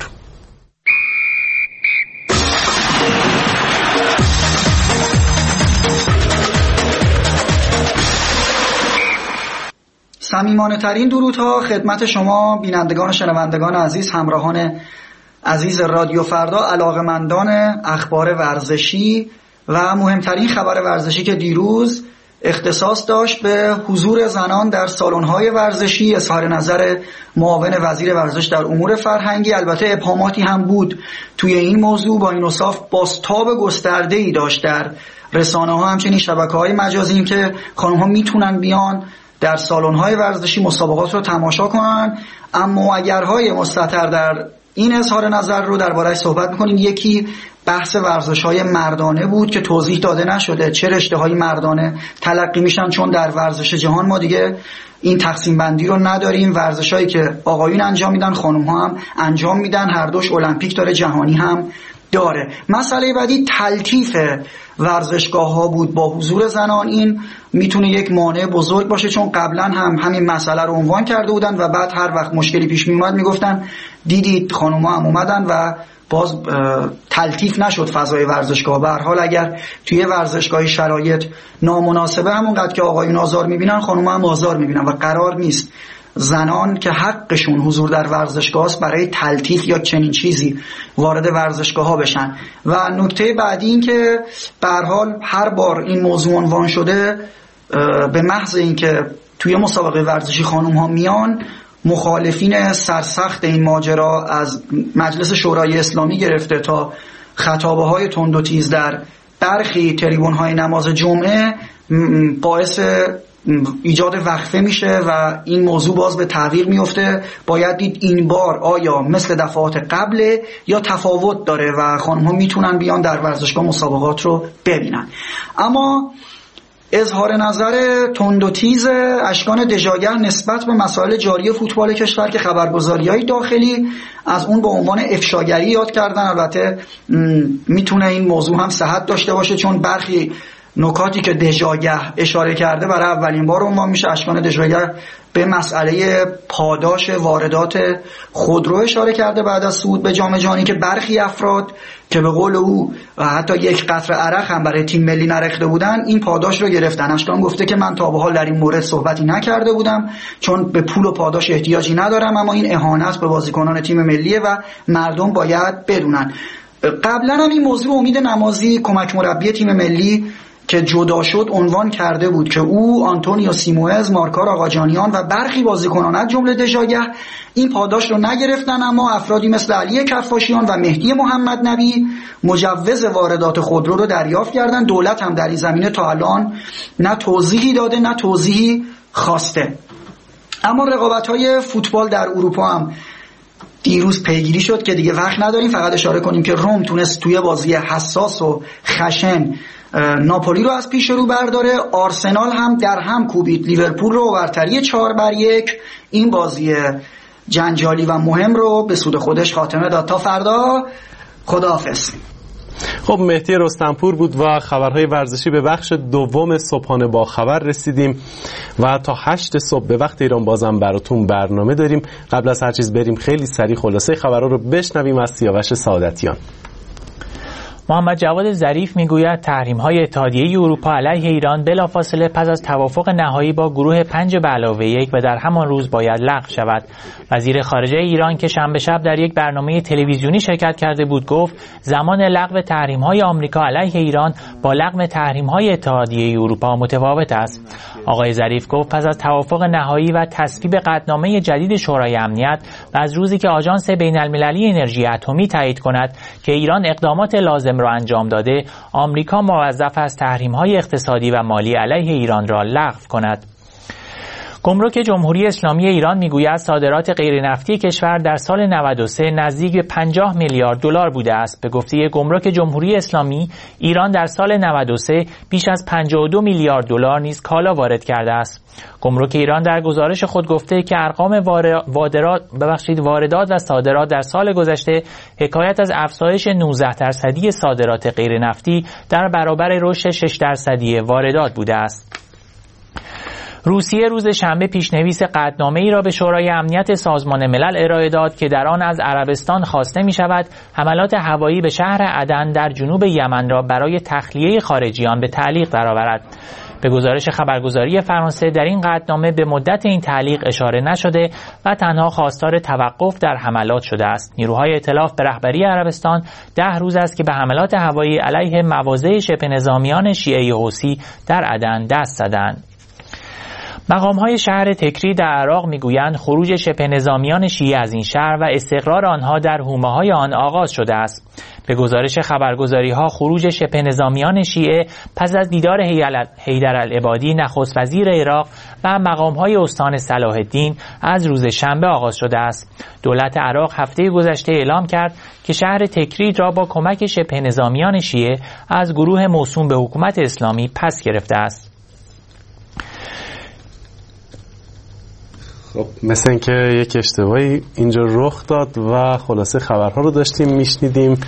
صمیمانه ترین درودها خدمت شما بینندگان و شنوندگان عزیز، همراهان عزیز رادیو فردا، علاقه‌مندان اخبار ورزشی و مهمترین خبر ورزشی که دیروز اختصاص داشت به حضور زنان در سالن‌های ورزشی، اظهار نظر معاون وزیر ورزش در امور فرهنگی. البته ابهاماتی هم بود توی این موضوع، با این اوصاف بازتاب گسترده‌ای داشت در رسانه‌ها همچنین شبکه‌های مجازی که خانم‌ها میتونن بیان در سالن‌های ورزشی مسابقات رو تماشا کنن، اما اگرهای مستتر در این اظهار نظر رو درباره‌اش صحبت می‌کنیم. یکی بحث ورزش‌های مردانه بود که توضیح داده نشده چه رشته‌های مردانه تلقی میشن، چون در ورزش جهان ما دیگه این تقسیم بندی رو نداریم. ورزش‌هایی که آقایون انجام میدن خانم‌ها هم انجام میدن، هر دوش المپیک داره، جهانی هم داره. مسئله بعدی تلطیف ورزشگاه‌ها بود با حضور زنان. این میتونه یک مانع بزرگ باشه، چون قبلا هم همین مسئله رو عنوان کرده بودن و بعد هر وقت مشکلی پیش میومد میگفتن دیدید خانم‌ها هم اومدن و باز تلطیف نشد فضای ورزشگاه. به هر حال اگر توی ورزشگاهی شرایط نامناسبه، همونقدر که آقایون آزار میبینن خانم‌ها هم آزار میبینن و قرار نیست زنان که حقشون حضور در ورزشگاه است برای تلطیف یا چنین چیزی وارد ورزشگاه ها بشن. و نکته بعدی این که به هر حال هر بار این موضوع عنوان شده، به محض اینکه توی مسابقه ورزشی خانم ها میان، مخالفین سرسخت این ماجرا از مجلس شورای اسلامی گرفته تا خطابه های تند و تیز در برخی تریبون های نماز جمعه باعث ایجاد وقفه میشه و این موضوع باز به تعویق میفته. باید دید این بار آیا مثل دفعات قبله یا تفاوت داره و خانم ها میتونن بیان در ورزشگاه مسابقات رو ببینن. اما اظهار نظر تند و تیز اشکان دژاگر نسبت به مسائل جاری فوتبال کشور که خبرگزاری‌های داخلی از اون به عنوان افشاگری یاد کردن، البته میتونه این موضوع هم صحت داشته باشه، چون برخی نکاتی که دژاگر اشاره کرده برای اولین بار عنوان میشه. اشکان دژاگر به مسئله پاداش واردات خودرو اشاره کرده بعد از صعود به جام جهانی که برخی افراد که به قول او حتی یک قطره عرق هم برای تیم ملی نریخته بودن این پاداش رو گرفتن. اشکان گفته که من تا به حال در این مورد صحبتی نکرده بودم چون به پول و پاداش احتیاجی ندارم، اما این اهانت به بازیکنان تیم ملیه و مردم باید بدونن. قبلا هم این موضوع امید نمازی کمک مربی تیم ملی که جدا شد عنوان کرده بود که او، آنتونیو سیموئز، مارکار آقاجانیان و برخی بازیکنان از جمله دژاگر این پاداش رو نگرفتن، اما افرادی مثل علی کفاشیان و مهدی محمد نبی مجوز واردات خودرو رو دریافت کردن. دولت هم در این زمینه تا الان نه توضیحی داده نه توضیحی خواسته. اما رقابت‌های فوتبال در اروپا هم دیروز پیگیری شد که دیگه وقت نداریم، فقط اشاره کنیم که روم تونست توی بازی حساس و خشن ناپولی رو از پیش رو برداره. آرسنال هم در هم کوبید لیورپول رو برتری 4-1. این بازی جنجالی و مهم رو به سود خودش خاتمه داد. تا فردا، خداحافظ. خب مهدی رستمپور بود و خبرهای ورزشی. به بخش دوم صبحانه با خبر رسیدیم و تا 8 صبح به وقت ایران بازم براتون برنامه داریم. قبل از هر چیز بریم خیلی سریع خلاصه خبرها رو بشنویم از سیاوش سعادتیان. محمد جواد ظریف میگوید تحریم‌های اتحادیه اروپا علیه ایران بلافاصله پس از توافق نهایی با گروه 5+1 و در همان روز باید لغو شود. وزیر خارجه ایران که شنبه شب در یک برنامه تلویزیونی شرکت کرده بود گفت زمان لغو تحریم‌های آمریکا علیه ایران با لغو تحریم‌های اتحادیه اروپا متفاوت است. آقای ظریف گفت پس از توافق نهایی و تصویب قطعنامه جدید شورای امنیت و از روزی که آژانس بین‌المللی انرژی اتمی تایید کند که ایران اقدامات لازم را انجام داده، آمریکا موظف است تحریم‌های اقتصادی و مالی علیه ایران را لغو کند. گمرک جمهوری اسلامی ایران میگوید صادرات غیرنفتی کشور در سال 93 نزدیک به 50 میلیارد دلار بوده است. به گفته گمرک جمهوری اسلامی، ایران در سال 93 بیش از 52 میلیارد دلار نیز کالا وارد کرده است. گمرک ایران در گزارش خود گفته که ارقام واردات و صادرات در سال گذشته حکایت از افزایش 19% صادرات غیرنفتی در برابر رشد 6% واردات بوده است. روسیه روز شنبه پیشنویس قطعنامه‌ای را به شورای امنیت سازمان ملل ارائه داد که در آن از عربستان خواسته می‌شود حملات هوایی به شهر عدن در جنوب یمن را برای تخلیه خارجیان به تعلیق درآورد. به گزارش خبرگزاری فرانسه در این قطعنامه به مدت این تعلیق اشاره نشده و تنها خواستار توقف در حملات شده است. نیروهای ائتلاف به رهبری عربستان 10 روز است که به حملات هوایی علیه مواضع شبه نظامیان شیعه حوثی در عدن دست زدند. مقام‌های شهر تکری در عراق می‌گویند خروج شبه نظامیان شیعه از این شهر و استقرار آنها در حومه‌های آن آغاز شده است. به گزارش خبرگزاری‌ها خروج شبه نظامیان شیعه پس از دیدار حیدرالعبادی نخست وزیر عراق و مقام‌های استان صلاح الدین از روز شنبه آغاز شده است. دولت عراق هفته گذشته اعلام کرد که شهر تکریت را با کمک شبه نظامیان شیعه از گروه موسوم به حکومت اسلامی پس گرفته است. خب مثل اینکه یک اشتباهی اینجا رخ داد و خلاصه خبرها رو داشتیم میشنیدیم.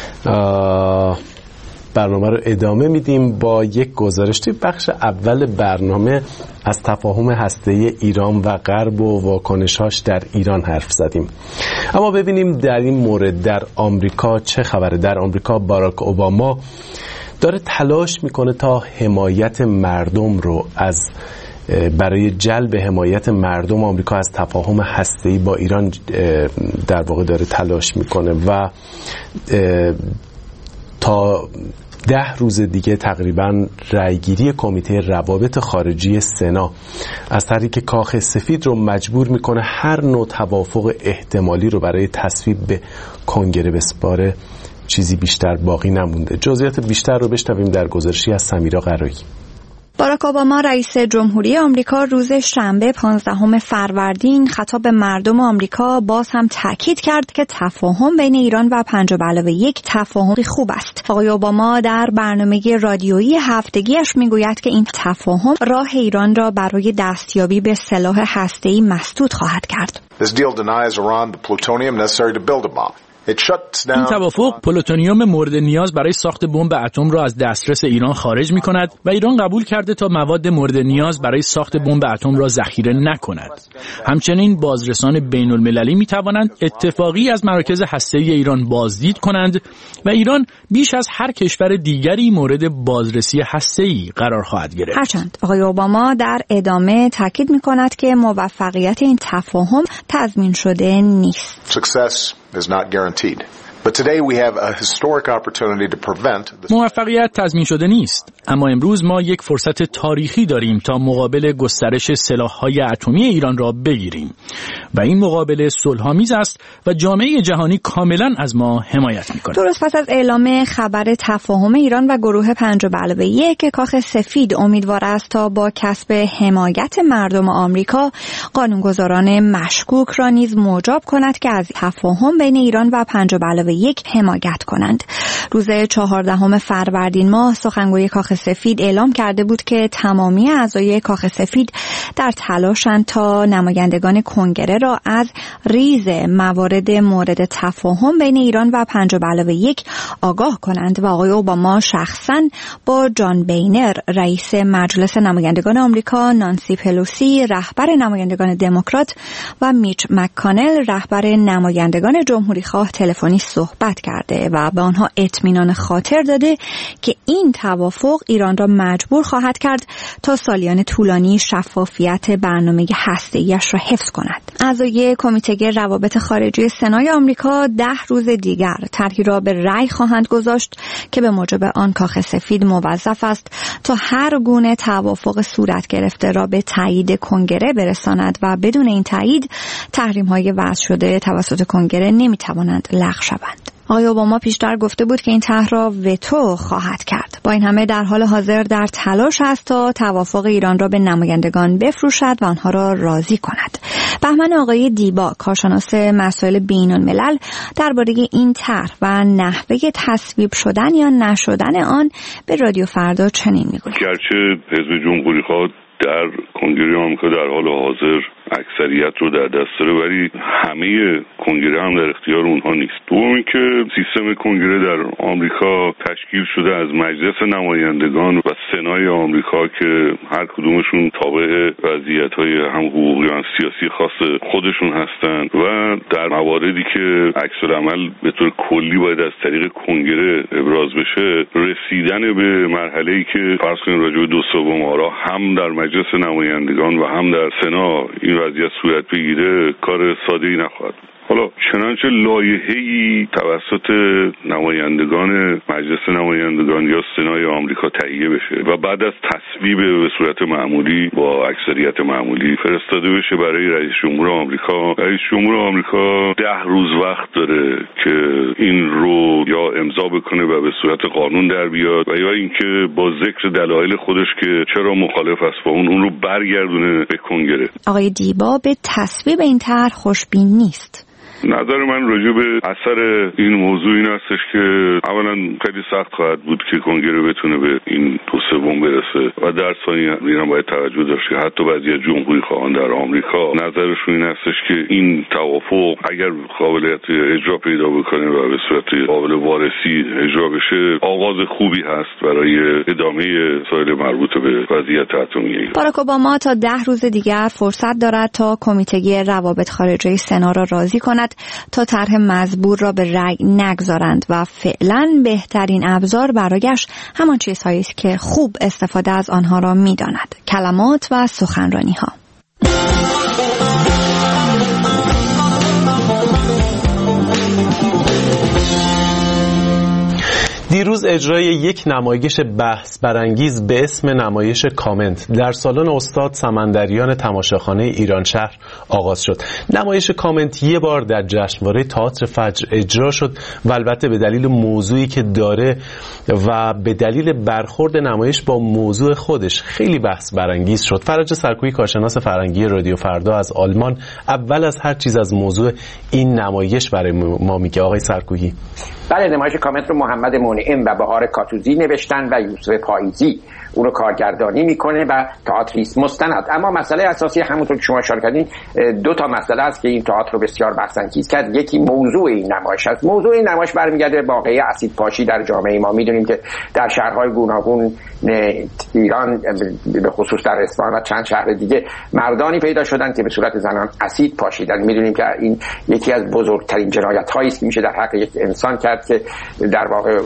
برنامه رو ادامه میدیم با یک گزارش. توی بخش اول برنامه از تفاهم هسته‌ای ایران و غرب و واکنش‌هاش در ایران حرف زدیم. اما ببینیم در این مورد در آمریکا چه خبره. در آمریکا باراک اوباما داره تلاش میکنه تا حمایت مردم رو برای جلب حمایت مردم آمریکا از تفاهم هسته‌ای با ایران در واقع داره تلاش میکنه و تا 10 روز دیگه تقریبا رأیگیری کمیته روابط خارجی سنا از طریق کاخ سفید رو مجبور میکنه هر نوع توافق احتمالی رو برای تصویب به کنگره بسپاره. چیزی بیشتر باقی نمونده. جزئیات بیشتر رو بشنویم در گزارشی از سمیرا قرایی. باراک اوباما رئیس جمهوری آمریکا روز شنبه 15 فروردین خطاب به مردم آمریکا باز هم تاکید کرد که تفاهم بین ایران و 5+1 تفاهمی خوب است. آقای اوباما در برنامه رادیویی هفتگیش میگوید که این تفاهم راه ایران را برای دستیابی به سلاح هسته‌ای مسدود خواهد کرد. This deal denies Iran the plutonium necessary to build a bomb. این توافق پلوتونیوم مورد نیاز برای ساخت بمب اتم را از دسترس ایران خارج می‌کند و ایران قبول کرده تا مواد مورد نیاز برای ساخت بمب اتم را ذخیره نکند. همچنین بازرسان بین‌المللی می‌توانند اتفاقی از مراکز هسته‌ای ایران بازدید کنند و ایران بیش از هر کشور دیگری مورد بازرسی هسته‌ای قرار خواهد گرفت. هرچند آقای اوباما در ادامه تاکید می‌کند که موفقیت این تفاهم تضمین شده نیست. is not guaranteed. But today we have a historic opportunity to prevent موفقیت تضمین شده نیست، اما امروز ما یک فرصت تاریخی داریم تا مقابل گسترش سلاح‌های اتمی ایران را بگیریم و این مقابله صلح‌آمیز است و جامعه جهانی کاملا از ما حمایت می‌کند. درست پس از اعلام خبر تفاهم ایران و گروه 5+1 کاخ سفید امیدوار است تا با کسب حمایت مردم آمریکا قانونگذاران مشکوک را نیز موجب کند که از تفاهم بین ایران و 5+1 حمایت کنند. روز 14 فروردین ماه سخنگوی کاخ سفید اعلام کرده بود که تمامی اعضای کاخ سفید در تلاشند تا نمایندگان کنگره را از ریز موارد مورد تفاهم بین ایران و 5+1 آگاه کنند و آقای اوباما شخصاً با جان بینر رئیس مجلس نمایندگان آمریکا، نانسی پلوسی رهبر نمایندگان دموکرات و میچ مککانل رهبر نمایندگان جمهوریخواه تلفنی صحبت کرده و به آنها اطمینان خاطر داده که این توافق ایران را مجبور خواهد کرد تا سالیان طولانی شفافیت برنامه هسته‌ایش را حفظ کند. اعضای کمیته روابط خارجی سنای آمریکا 10 روز دیگر طرحی را به رأی خواهند گذاشت که به موجب آن کاخ سفید موظف است تا هر گونه توافق صورت گرفته را به تایید کنگره برساند و بدون این تایید تحریم‌های وضع شده توسط کنگره نمی‌توانند لغو شوند. آقای اوباما پیشتر گفته بود که این طرح را وتو خواهد کرد. با این همه در حال حاضر در تلاش است تا توافق ایران را به نمایندگان بفروشد و آنها را راضی کند. بهمن آقای دیبا کارشناس مسائل بین‌الملل درباره این طرح و نحوه تصویب شدن یا نشدن آن به رادیو فردا چنین میگوید: گرچه حزب جمهوری‌خواه در کنگره آمریکا در حال حاضر اکثریت رو در دست داره، ولی همه کنگره هم در اختیار اونها نیست. دوم که سیستم کنگره در آمریکا تشکیل شده از مجلس نمایندگان و سنای آمریکا که هر کدومشون تابع وضعیت‌های هم حقوقی و سیاسی خاص خودشون هستند و در مواردی که عکس‌العمل به طور کلی باید از طریق کنگره ابراز بشه، رسیدن به مرحله‌ای که فرض کنیم راجع به 2/3 آرا هم در مجلس نمایندگان و هم در سنا این وضعیت صورت بگیره کار ساده‌ای نخواهد. حالا چنانچه لایحه‌ای توسط نمایندگان مجلس نمایندگان یا سنای آمریکا تهیه بشه و بعد از تصویب به صورت معمولی با اکثریت معمولی فرستاده بشه برای رئیس جمهور آمریکا. رئیس جمهور آمریکا 10 روز وقت داره که این رو یا امضا بکنه و به صورت قانون در بیاد و یا اینکه با ذکر دلایل خودش که چرا مخالف است با اون رو برگردونه به کنگره. آقای دیبا به تصویب این طرح خوشبین نیست. نظر من راجع به اثر این موضوع این هستش که اولا خیلی سخت خواهد بود که کنگره بتونه به این 2/3 برسه و در ثانیه ایران باید توجه داشت که حتی بعضی از جمهوری خواهان در آمریکا نظرشون این هستش که این توافق اگر قابلیت اجرا پیدا بکنه و به صورت قابل وارسی اجرا بشه آغاز خوبی هست برای ادامه مسائل مربوط به وضعیت اتمی. باراک اوباما تا 10 روز دیگر فرصت دارد تا کمیته روابط خارجه سنا را راضی کند تا طرح مزبور را به رأی نگذارند و فعلا بهترین ابزار برایش همان چیزهایی است که خوب استفاده از آنها را می‌داند: کلمات و سخنرانی‌ها. دیروز اجرای یک نمایش بحث برانگیز به اسم نمایش کامنت در سالن استاد سمندریان تماشاخانه ایران شهر آغاز شد. نمایش کامنت یک بار در جشنواره تئاتر فجر اجرا شد و البته به دلیل موضوعی که داره و به دلیل برخورد نمایش با موضوع خودش خیلی بحث برانگیز شد. فرج سرکویی کارشناس فرهنگی رادیو فردا از آلمان اول از هر چیز از موضوع این نمایش برای ما میگه. آقای سرکویی. بله، نمایش کامنت رو محمد منعم و بهار کاتوزی نوشتن و یوسف پاییزی اون رو کارگردانی میکنه و تئاتریست مستند. اما مسئله اساسی همونطور که شما اشاره کردین 2 تا مسئله است که این تئاتر رو بسیار بحث‌انگیز کرد. یکی موضوع این نمایش است. موضوع این نمایش برمیگرده به واقعه اسیدپاشی در جامعه ما. میدونیم که در شهرهای گوناگون ایران به خصوص در اصفهان و چند شهر دیگه مردانی پیدا شدن که به صورت زنان اسید پاشیدن. میدونیم که این یکی از بزرگترین جنایت‌هایی است که میشه در حق یک انسان کرد که در واقع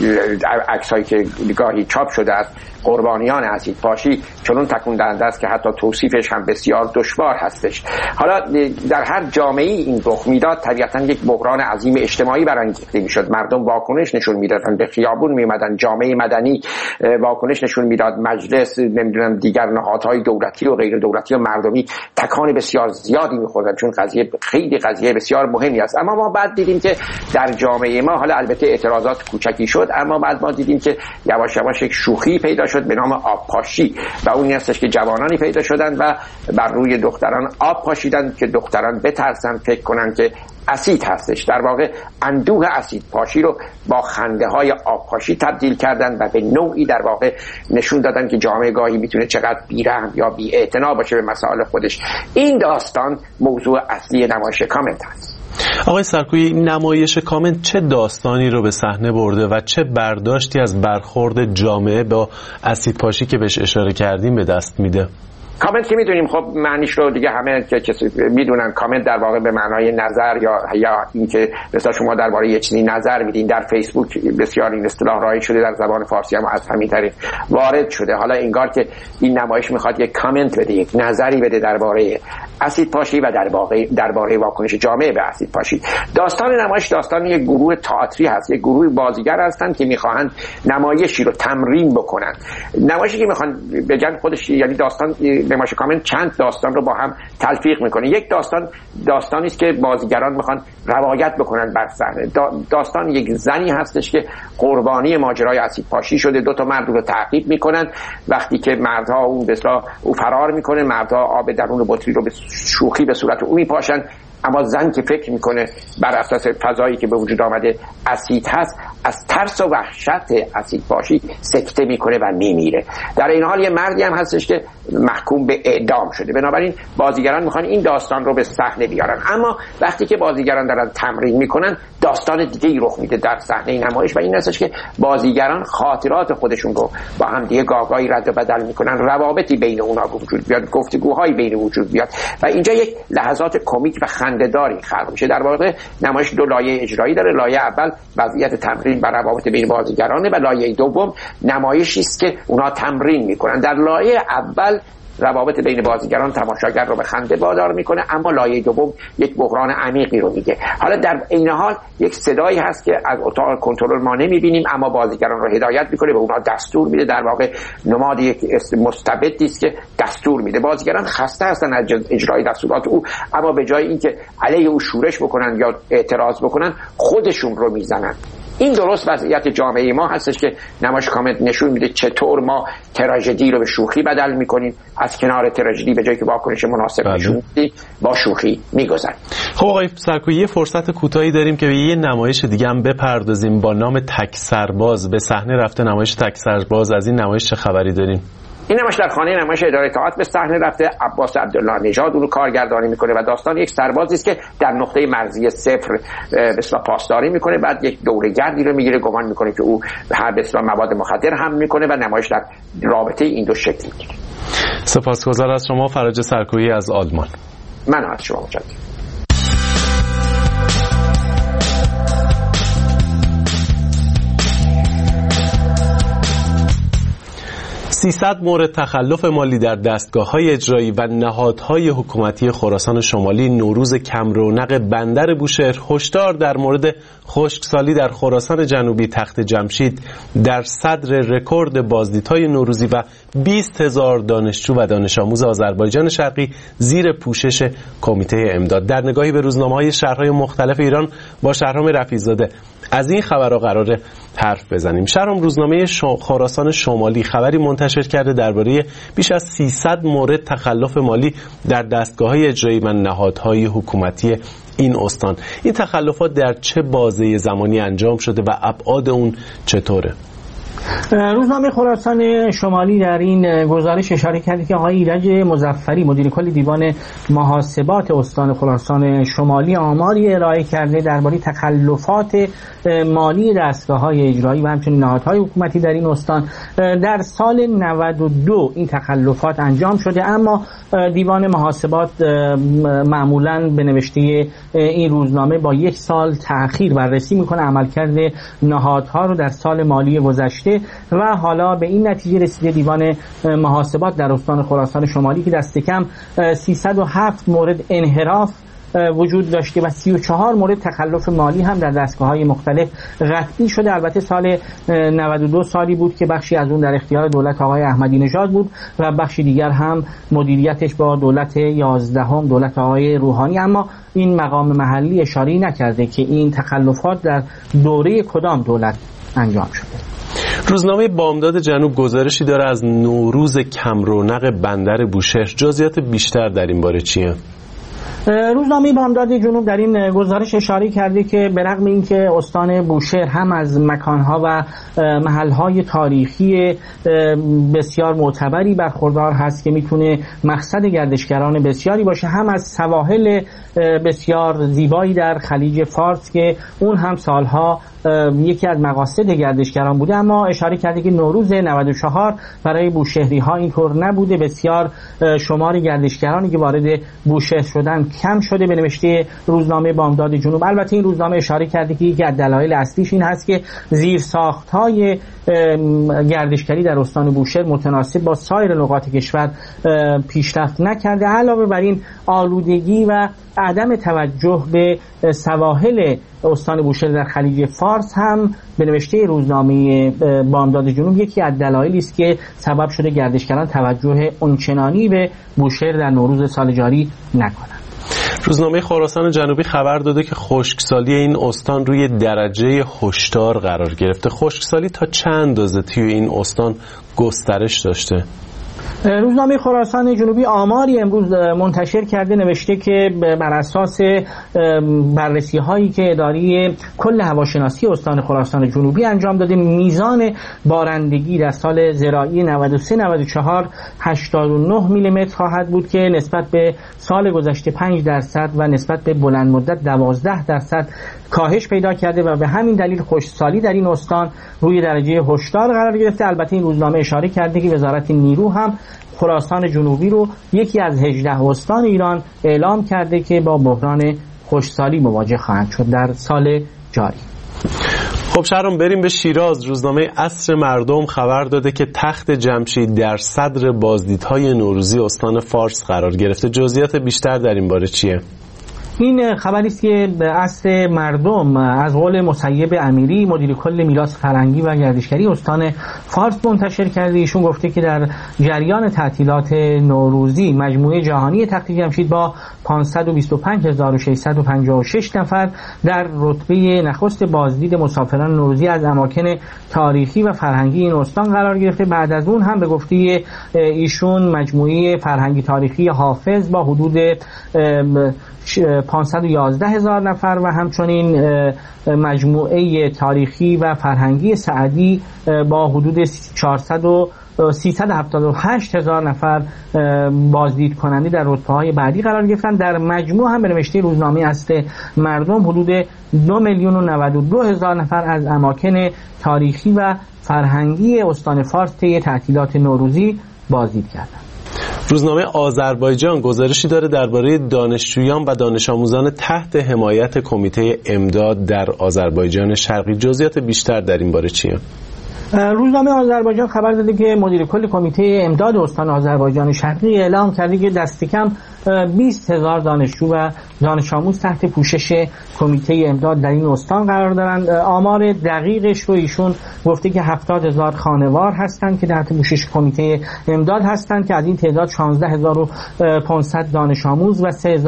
عکسایی که گاهی چاپ شده است قربانیان اسید پاشی چنون تکون دهنده است که حتی توصیفش هم بسیار دشوار هستش. حالا در هر جامعه‌ای این رخ میداد طبیعتاً یک بحران عظیم اجتماعی برانگیخته میشد. مردم واکنش نشون میدادن، به خیابون میومدن، جامعه مدنی واکنش نشون میداد، مجلس، نمیدونم دیگر نهادهای دولتی و غیر دولتی و مردمی تکان بسیار زیادی میخوردن، چون قضیه خیلی قضیه بسیار مهمی است. اما ما بعد دیدیم که در جامعه ما، حالا البته اعتراضات کوچکی شد، اما بعد ما دیدیم که یواش یواش یک شوخی پیدا شد به نام آب پاشی و اون هستش که جوانانی پیدا شدن و بر روی دختران آب پاشیدن که دختران بترسن، فکر کنن که اسید هستش. در واقع اندوه اسید پاشی رو با خنده های آب پاشی تبدیل کردن و به نوعی در واقع نشون دادن که جامعه گاهی میتونه چقدر بی‌رحم یا بی‌اعتنا باشه به مسائل خودش. این داستان موضوع اصلی نمایش کامنت هست. آقای سرکویی، نمایش کامنت چه داستانی رو به صحنه برده و چه برداشتی از برخورد جامعه با اسید پاشی که بهش اشاره کردیم به دست میده؟ کامنت که میدونیم خب معنیش رو دیگه همه که میدونن. کامنت در واقع به معنای نظر یا اینکه مثلا شما درباره یه چیزی نظر میدین. در فیسبوک بسیار این اصطلاح رایج شده، در زبان فارسی هم از همین طریق وارد شده. حالا انگار که این نمایش میخواد یک کامنت بده، یک نظری بده درباره اسید پاشی و درباره واکنش جامعه به اسید پاشی. داستان نمایش داستان یک گروه تئاتری هست، یک گروه بازیگر هستن که میخواهند نمایشی رو تمرین بکنن. نمایشی که میخوان بگن خودش، یعنی داستان نمایش کامنت چند داستان رو با هم تلفیق میکنه. یک داستانی است که بازیگران میخوان روایت بکنن بر صحنه. داستان یک زنی هستش که قربانی ماجرای اسید پاشی شده، 2 تا مرد رو تعقیب میکنن. وقتی که مردها او فرار میکنه، مردها آب درون بطری رو به شوخی به صورت او میپاشن، اما زن که فکر میکنه بر اساس فضایی که به وجود آمده اسید هست، از ترس و وحشت اسید پاشی سکته میکنه و میمیره. در این حال یه مردی هم هستش که محکوم به اعدام شده. بنابراین بازیگران میخوان این داستان رو به صحنه بیارن. اما وقتی که بازیگران دارن تمرین میکنن، داستان دیگه‌ای رخ میده در صحنه نمایش و این هستش که بازیگران خاطرات خودشون رو با هم دیگه گاهی رد و بدل میکنن، روابطی بین اونها وجود بیاد، گفتگوهایی بین وجود بیاد و اینجا یک لحظات کمیک و خنده‌داری خلق میشه. در واقع نمایش 2 لایه اجرایی داره. لایه اول وضعیت تمرین و روابط بین بازیگرانه و لایه دوم نمایشی است که اونها تمرین میکنن. در لایه اول روابط بین بازیگران تماشاگر رو به خنده وادار میکنه، اما لایه دوم یک بحران عمیقی رو میگه. حالا در این حال یک صدایی هست که از اتاق کنترل ما نمیبینیم، اما بازیگران رو هدایت میکنه، به اونها دستور میده. در واقع نماد یک مستبدی است که دستور میده. بازیگران خسته هستن از اجرای دستورات او، اما به جای اینکه علیه او شورش بکنن یا اعتراض بکنن، خودشون رو میزنن. این درست وضعیت جامعه ما هستش که نمایش کامنت نشون میده چطور ما تراژدی رو به شوخی بدل میکنیم، از کنار تراژدی به جایی که واکنش مناسب نشون میدیم با شوخی میگذریم. خب آقای سرکویی، یه فرصت کوتاهی داریم که به یه نمایش دیگه هم بپردازیم با نام تک سرباز. به صحنه رفته نمایش تک سرباز، از این نمایش چه خبری داریم؟ این نمایش در خانه نمایش اداره اطاعت به صحنه رفته. عباس عبدالله نژاد اون رو کارگردانی میکنه و داستان یک سربازی است که در نقطه مرزی صفر به اصطلاح پاسداری میکنه. بعد یک دوره‌گردی رو میگیره، گمان میکنه که او به اصطلاح مواد مخدر هم میکنه و نمایش در رابطه این دو شکل میگیره. سپاسگزار از شما فرج سرکویی از آلمان. من از شما متشکرم. 300 مورد تخلف مالی در دستگاه‌های اجرایی و نهادهای حکومتی خراسان شمالی نوروز کم رونق بندر بوشهر. هشدار در مورد خشکسالی در خراسان جنوبی تخت جمشید در صدر رکورد بازدیدهای نوروزی و 20,000 دانشجو و دانش آموز آذربایجان شرقی زیر پوشش کمیته امداد. در نگاهی به روزنامه‌های شهرهای مختلف ایران با شهرام رفیع‌زاده از این خبرها قراره حرف بزنیم. شهرام، روزنامه خراسان شمالی خبری منتشر کرده درباره بیش از 300 مورد تخلف مالی در دستگاه‌های اجرایی و نهادهای حکومتی این استان. این تخلفات در چه بازه زمانی انجام شده و ابعاد اون چطوره؟ روزنامه خراسان شمالی در این گزارش اشاره کرده که آقای ایرج مظفری مدیر کل دیوان محاسبات استان خراسان شمالی آماری ارائه کرده درباره تخلفات مالی دستگاه‌های اجرایی و همچنین نهادهای حکومتی در این استان. در سال 92 این تخلفات انجام شده، اما دیوان محاسبات معمولاً به نوشته این روزنامه با 1 سال تأخیر بررسی میکنه عملکرد نهادها رو در سال مالی گذشته و حالا به این نتیجه رسیده دیوان محاسبات در استان خراسان شمالی که دست کم 307 مورد انحراف وجود داشته و 34 مورد تخلف مالی هم در دستگاه‌های مختلف قطعی شده. البته سال 92 سالی بود که بخشی از اون در اختیار دولت آقای احمدی نژاد بود و بخشی دیگر هم مدیریتش با دولت 11 دولت آقای روحانی، اما این مقام محلی اشاره نکرده که این تخلفات در دوره کدام دولت انجام شده. روزنامه بامداد جنوب گزارشی داره از نوروز کم رونق بندر بوشهر. جزئیات بیشتر در این باره چیه؟ روزنامه بامداد جنوب در این گزارش اشاره کرده که به رغم اینکه استان بوشهر هم از مکانها و محلهای تاریخی بسیار معتبری برخوردار هست که میتونه مقصد گردشگران بسیاری باشه، هم از سواحل بسیار زیبایی در خلیج فارس که اون هم سالها یکی از مقاصد گردشگران بوده، اما اشاره کرده که نوروز 94 برای بوشهری ها اینطور نبوده. بسیار شمار گردشگرانی که وارد بوشهر شدن کم شده به نوشته روزنامه بامداد جنوب. البته این روزنامه اشاره کرده که یکی از دلایل اصلیش این هست که زیرساخت‌های گردشگری در استان بوشهر متناسب با سایر نقاط کشور پیشرفت نکرده. علاوه بر این آلودگی و عدم توجه به سواحل استان بوشهر در خلیج فارس هم به نوشته روزنامه بامداد جنوب یکی از دلایلی است که سبب شده گردشگران توجه اونچنانی به بوشهر در نوروز سال جاری نکنند. روزنامه خراسان جنوبی خبر داده که خشکسالی این استان روی درجه هشدار قرار گرفته. خشکسالی تا چند اندازه توی این استان گسترش داشته؟ روزنامه خراسان جنوبی آماری امروز منتشر کرده، نوشته که بر اساس بررسی هایی که اداره کل هواشناسی استان خراسان جنوبی انجام داده، میزان بارندگی در سال زراعی 93-94 89 میلیمتر خواهد بود که نسبت به سال گذشته 5% و نسبت به بلند مدت 12% کاهش پیدا کرده و به همین دلیل خشکسالی در این استان روی درجه هشدار قرار گرفته. البته این روزنامه اشاره کرده که وزارت نیرو هم خراسان جنوبی رو یکی از 18 استان ایران اعلام کرده که با بحران خشکسالی مواجه خواهند شد در سال جاری. خب شهرام بریم به شیراز. روزنامه عصر مردم خبر داده که تخت جمشید در صدر بازدیدهای نوروزی استان فارس قرار گرفته. جزئیات بیشتر در این باره چیه؟ این خبری است که به عصر مردم از قول مسیب امیری مدیر کل میراث فرهنگی و گردشگری استان فارس منتشر کرده. ایشون گفته که در جریان تعطیلات نوروزی مجموعه جهانی تخت جمشید با 525656 نفر در رتبه نخست بازدید مسافران نوروزی از اماکن تاریخی و فرهنگی این استان قرار گرفته. بعد از اون هم به گفته ایشون مجموعه فرهنگی تاریخی حافظ با حدود 511,000 نفر و همچنین مجموعه تاریخی و فرهنگی سعدی با حدود 378,000 نفر بازدید کننده در رتبه‌های بعدی قرار گرفتند. در مجموع هم به نوشته روزنامه عصر مردم حدود 2,092,000 نفر از اماکن تاریخی و فرهنگی استان فارس طی تعطیلات نوروزی بازدید کردند. روزنامه آذربایجان گزارشی داره درباره دانشجویان و دانش آموزان تحت حمایت کمیته امداد در آذربایجان شرقی. جزئیات بیشتر در این باره چیه؟ روزنامه آذربایجان خبر داده که مدیر کل کمیته امداد استان آذربایجان شرقی اعلام کرده که دست کم 20,000 دانشجو و دانش آموز تحت پوشش کمیته امداد در این استان قرار دارند. آمار دقیقش رو ایشون گفته که 70,000 خانوار هستند که تحت پوشش کمیته امداد هستند که از این تعداد 16,500 دانش آموز و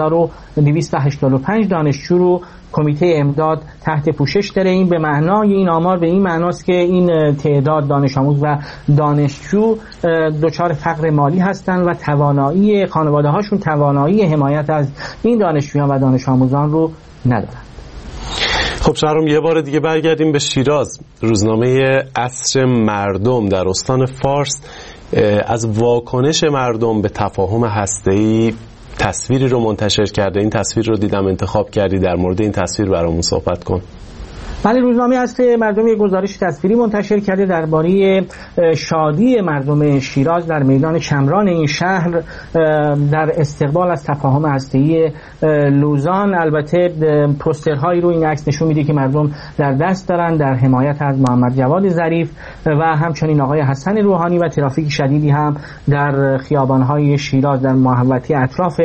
3,285 دانشجو رو کمیته امداد تحت پوشش داره. این به معنای این آمار به این معناست که این تعداد دانش آموز و دانشجو دچار فقر مالی هستند و توانایی خانواده هاشون توانایی حمایت از این دانشجویان و دانش آموزان رو ندارند. خب شهرام یه بار دیگه برگردیم به شیراز. روزنامه عصر مردم در استان فارس از واکنش مردم به تفاهم هسته‌ای تصویری رو منتشر کرده. این تصویر رو دیدم انتخاب کردی، در مورد این تصویر برامون صحبت کن. ولی روزنامه عصر مردم یک گزارش تصویری منتشر کرده درباره شادی مردم شیراز در میدان چمران این شهر در استقبال از تفاهم هسته‌ای لوزان. البته پوسترهایی رو این عکس نشون میده که مردم در دست دارن در حمایت از محمد جواد ظریف و همچنین آقای حسن روحانی و ترافیک شدیدی هم در خیابان‌های شیراز در محوطه اطراف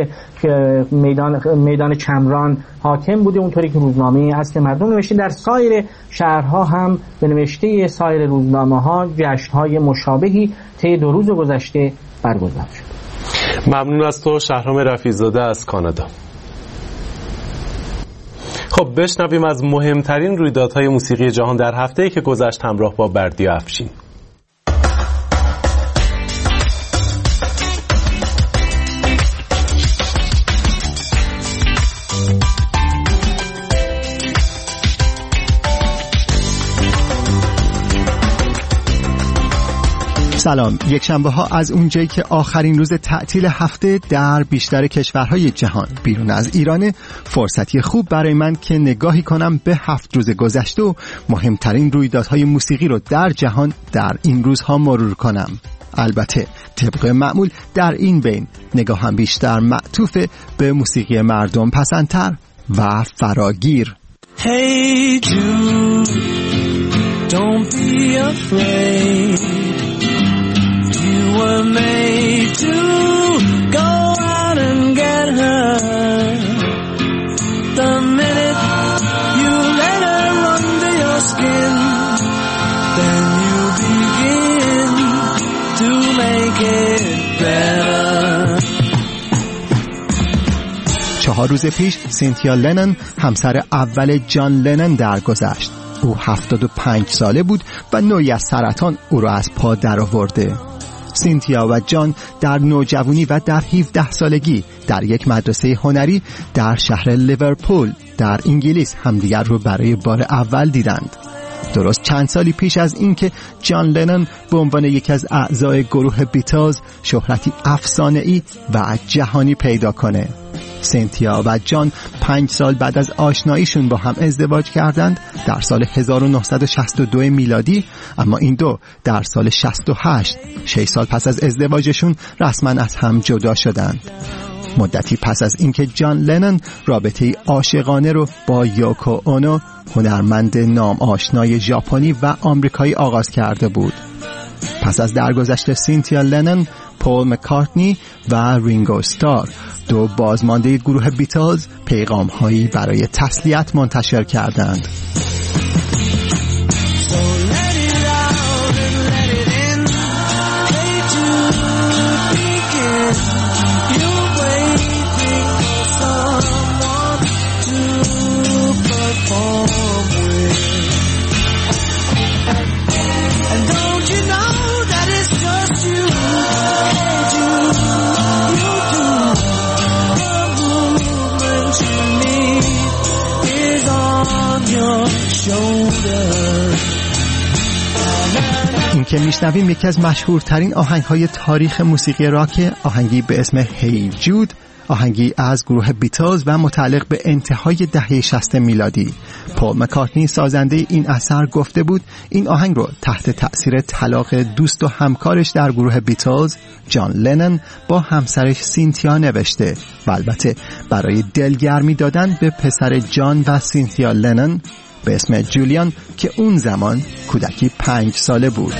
میدان چمران حاکم بوده. اونطوری که روزنامه عصر مردم نوشته در سایر شهرها هم به نوشته سایر روزنامه‌ها جشن‌های مشابهی طی 2 روز گذشته برگزار شد. ممنون از تو شهرام رفیع‌زاده از کانادا. خب بشنویم از مهمترین رویدادهای موسیقی جهان در هفته‌ای که گذشت همراه با بردیا افشین. سلام. یکشنبه ها از اونجایی که آخرین روز تعطیل هفته در بیشتر کشورهای جهان بیرون از ایران، فرصتی خوب برای من که نگاهی کنم به 7 روز گذشته و مهمترین رویدادهای موسیقی رو در جهان در این روزها مرور کنم. البته طبق معمول در این بین نگاهم بیشتر معطوف به موسیقی مردم پسندتر و فراگیر. Hey Jude, don't be afraid. You were made to go out and get her. The minute you let her under your skin, then you begin to make it better. 4 روز پیش سینتیا لنن همسر اول جان لنن درگذشت. او 75 ساله بود و نوعی از سرطان او را از پا درآورده. سینتیا و جان در نوجوانی و در 17 سالگی در یک مدرسه هنری در شهر لیورپول در انگلیس همدیگر رو برای بار اول دیدند. درست چند سالی پیش از اینکه جان لنن به عنوان یکی از اعضای گروه بیتلز شهرتی افسانه‌ای و جهانی پیدا کنه. سینتیا و جان 5 سال بعد از آشناییشون با هم ازدواج کردند در سال 1962 میلادی، اما این دو در سال 68 6 سال پس از ازدواجشون رسما از هم جدا شدند. مدتی پس از اینکه جان لنن رابطه عاشقانه رو با یوکو اونو هنرمند نام آشنای ژاپنی و آمریکایی آغاز کرده بود. پس از درگذشت سینتیا لنن، پول مکارتنی و رینگو استار، دو بازمانده گروه بیتلز، پیغام‌هایی برای تسلیت منتشر کردند. این که میشنویم یکی از مشهورترین آهنگ‌های تاریخ موسیقی راک، آهنگی به اسم هی جود، آهنگی از گروه بیتلز و متعلق به انتهای دهه 60 میلادی. پول مکارتنی سازنده این اثر گفته بود این آهنگ رو تحت تأثیر طلاق دوست و همکارش در گروه بیتلز، جان لنن، با همسرش سینتیا نوشته و البته برای دلگرمی دادن به پسر جان و سینتیا لنن به اسم جولیان که اون زمان کودکی 5 ساله بود.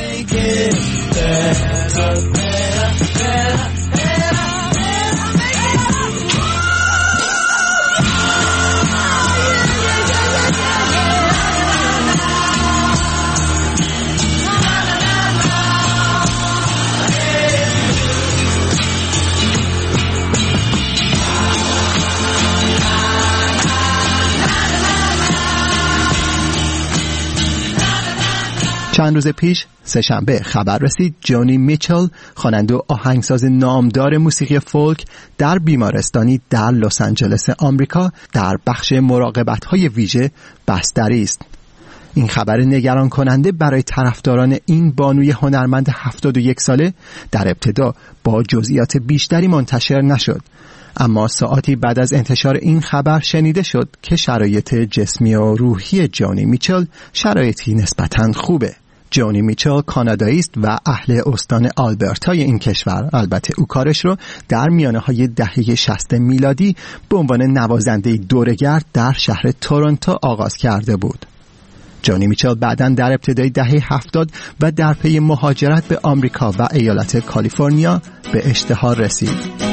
چند روز پیش سه‌شنبه خبر رسید جونی میچل، خواننده و آهنگساز نامدار موسیقی فولک، در بیمارستانی در لس آنجلس آمریکا در بخش مراقبت‌های ویژه بستری است. این خبر نگران کننده برای طرفداران این بانوی هنرمند 71 ساله در ابتدا با جزئیات بیشتری منتشر نشد، اما ساعتی بعد از انتشار این خبر شنیده شد که شرایط جسمی و روحی جونی میچل شرایطی نسبتاً خوبه. جونی میچل کانادایی است و اهل استان آلبرتای این کشور. البته او کارش رو در میانه‌های دهه 60 میلادی به عنوان نوازنده دوره‌گرد در شهر تورنتو آغاز کرده بود. جونی میچل بعداً در ابتدای دهه 70 و در پی مهاجرت به آمریکا و ایالت کالیفرنیا به اشتهار رسید.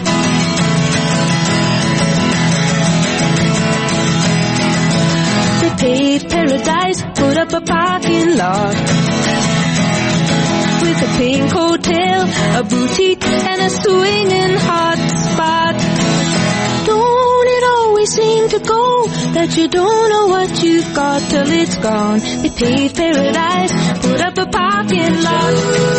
Paradise, put up a parking lot with a pink hotel, a boutique and a swinging hot spot. Don't it always seem to go that you don't know what you've got till it's gone? They paved paradise, put up a parking lot.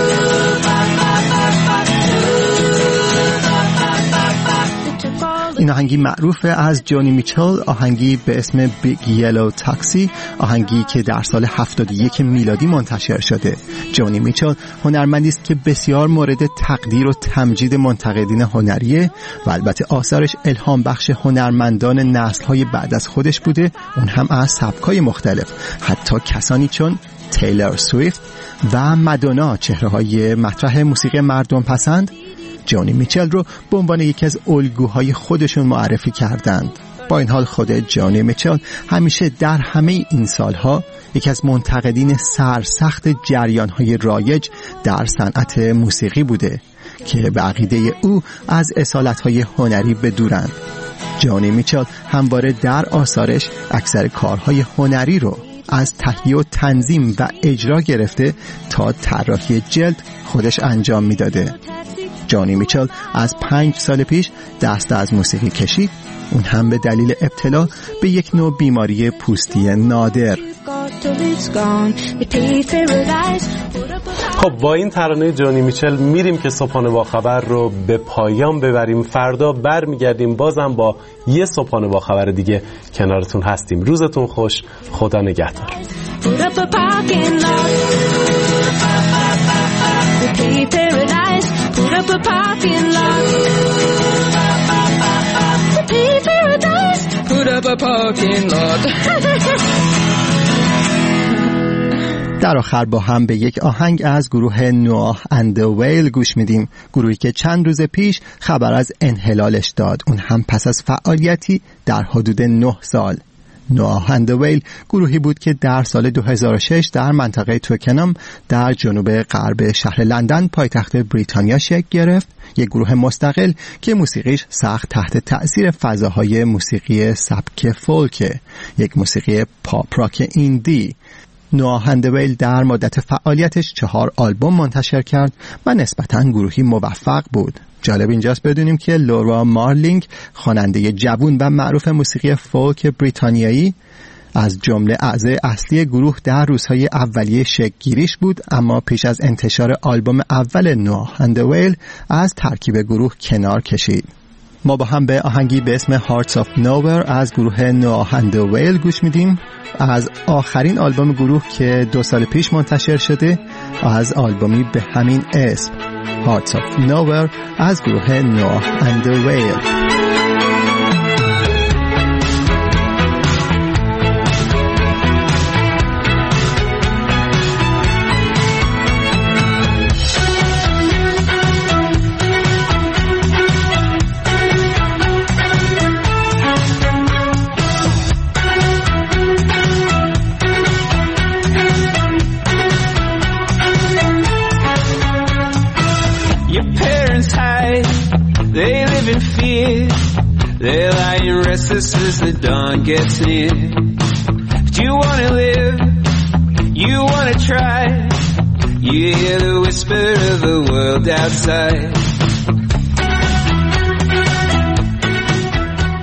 این آهنگی معروف از جونی میچل، آهنگی به اسم بیگ یلو تاکسی، آهنگی که در سال 71 میلادی منتشر شده. جونی میچل هنرمندی است که بسیار مورد تقدیر و تمجید منتقدین هنریه و البته آثارش الهام بخش هنرمندان نسل‌های بعد از خودش بوده، اون هم از سبک‌های مختلف، حتی کسانی چون تیلر سویفت و مادونا، چهره‌های مطرح موسیقی مردم پسند، جونی میچل رو به عنوان یکی از الگوهای خودشون معرفی کردند. با این حال خود جونی میچل همیشه در همه این سالها یکی از منتقدین سرسخت جریان‌های رایج در صنعت موسیقی بوده که به عقیده او از اصالت‌های هنری بدورند. جونی میچل همواره در آثارش اکثر کارهای هنری رو از تهیه و تنظیم و اجرا گرفته تا طراحی جلد خودش انجام میداده. جونی میچل از 5 سال پیش دست از موسیقی کشید، اون هم به دلیل ابتلا به یک نوع بیماری پوستی نادر. خب با این ترانه جونی میچل میریم که صبحانه با خبر رو به پایان ببریم. فردا برمیگردیم بازم با یه صبحانه با خبر دیگه کنارتون هستیم. روزتون خوش، خدا نگهدار. Put up a parking lot. Pay paradise. Put up a parking lot. در آخر با هم به یک آهنگ از گروه نوآه اند ویل گوش میدیم، گروهی که چند روز پیش خبر از انحلالش داد، اون هم پس از فعالیتی در حدود 9 سال. نوآ اند ویل گروهی بود که در سال 2006 در منطقه توکنام در جنوب غرب شهر لندن پایتخت بریتانیا شکل گرفت، یک گروه مستقل که موسیقیش سخت تحت تأثیر فضاهای موسیقی سبک فولک، یک موسیقی پاپ راک ایندی. نوآ اند ویل در مدت فعالیتش 4 آلبوم منتشر کرد و نسبتاً گروهی موفق بود. جالب اینجاست بدونیم که لورا مارلینگ خواننده جوان و معروف موسیقی فولک بریتانیایی از جمله اعضای اصلی گروه در روزهای اولیه شکل‌گیریش بود، اما پیش از انتشار آلبوم اول نوآ اند ویل از ترکیب گروه کنار کشید. ما با هم به آهنگی به اسم Hearts of Nowhere از گروه نوآ اند ویل گوش میدیم، از آخرین آلبوم گروه که 2 سال پیش منتشر شده، از آلبومی به همین اسم Hearts of Nowhere از گروه نوآ اند ویل. They lie in restless as the dawn gets near. But you wanna live, you wanna try. You hear the whisper of the world outside.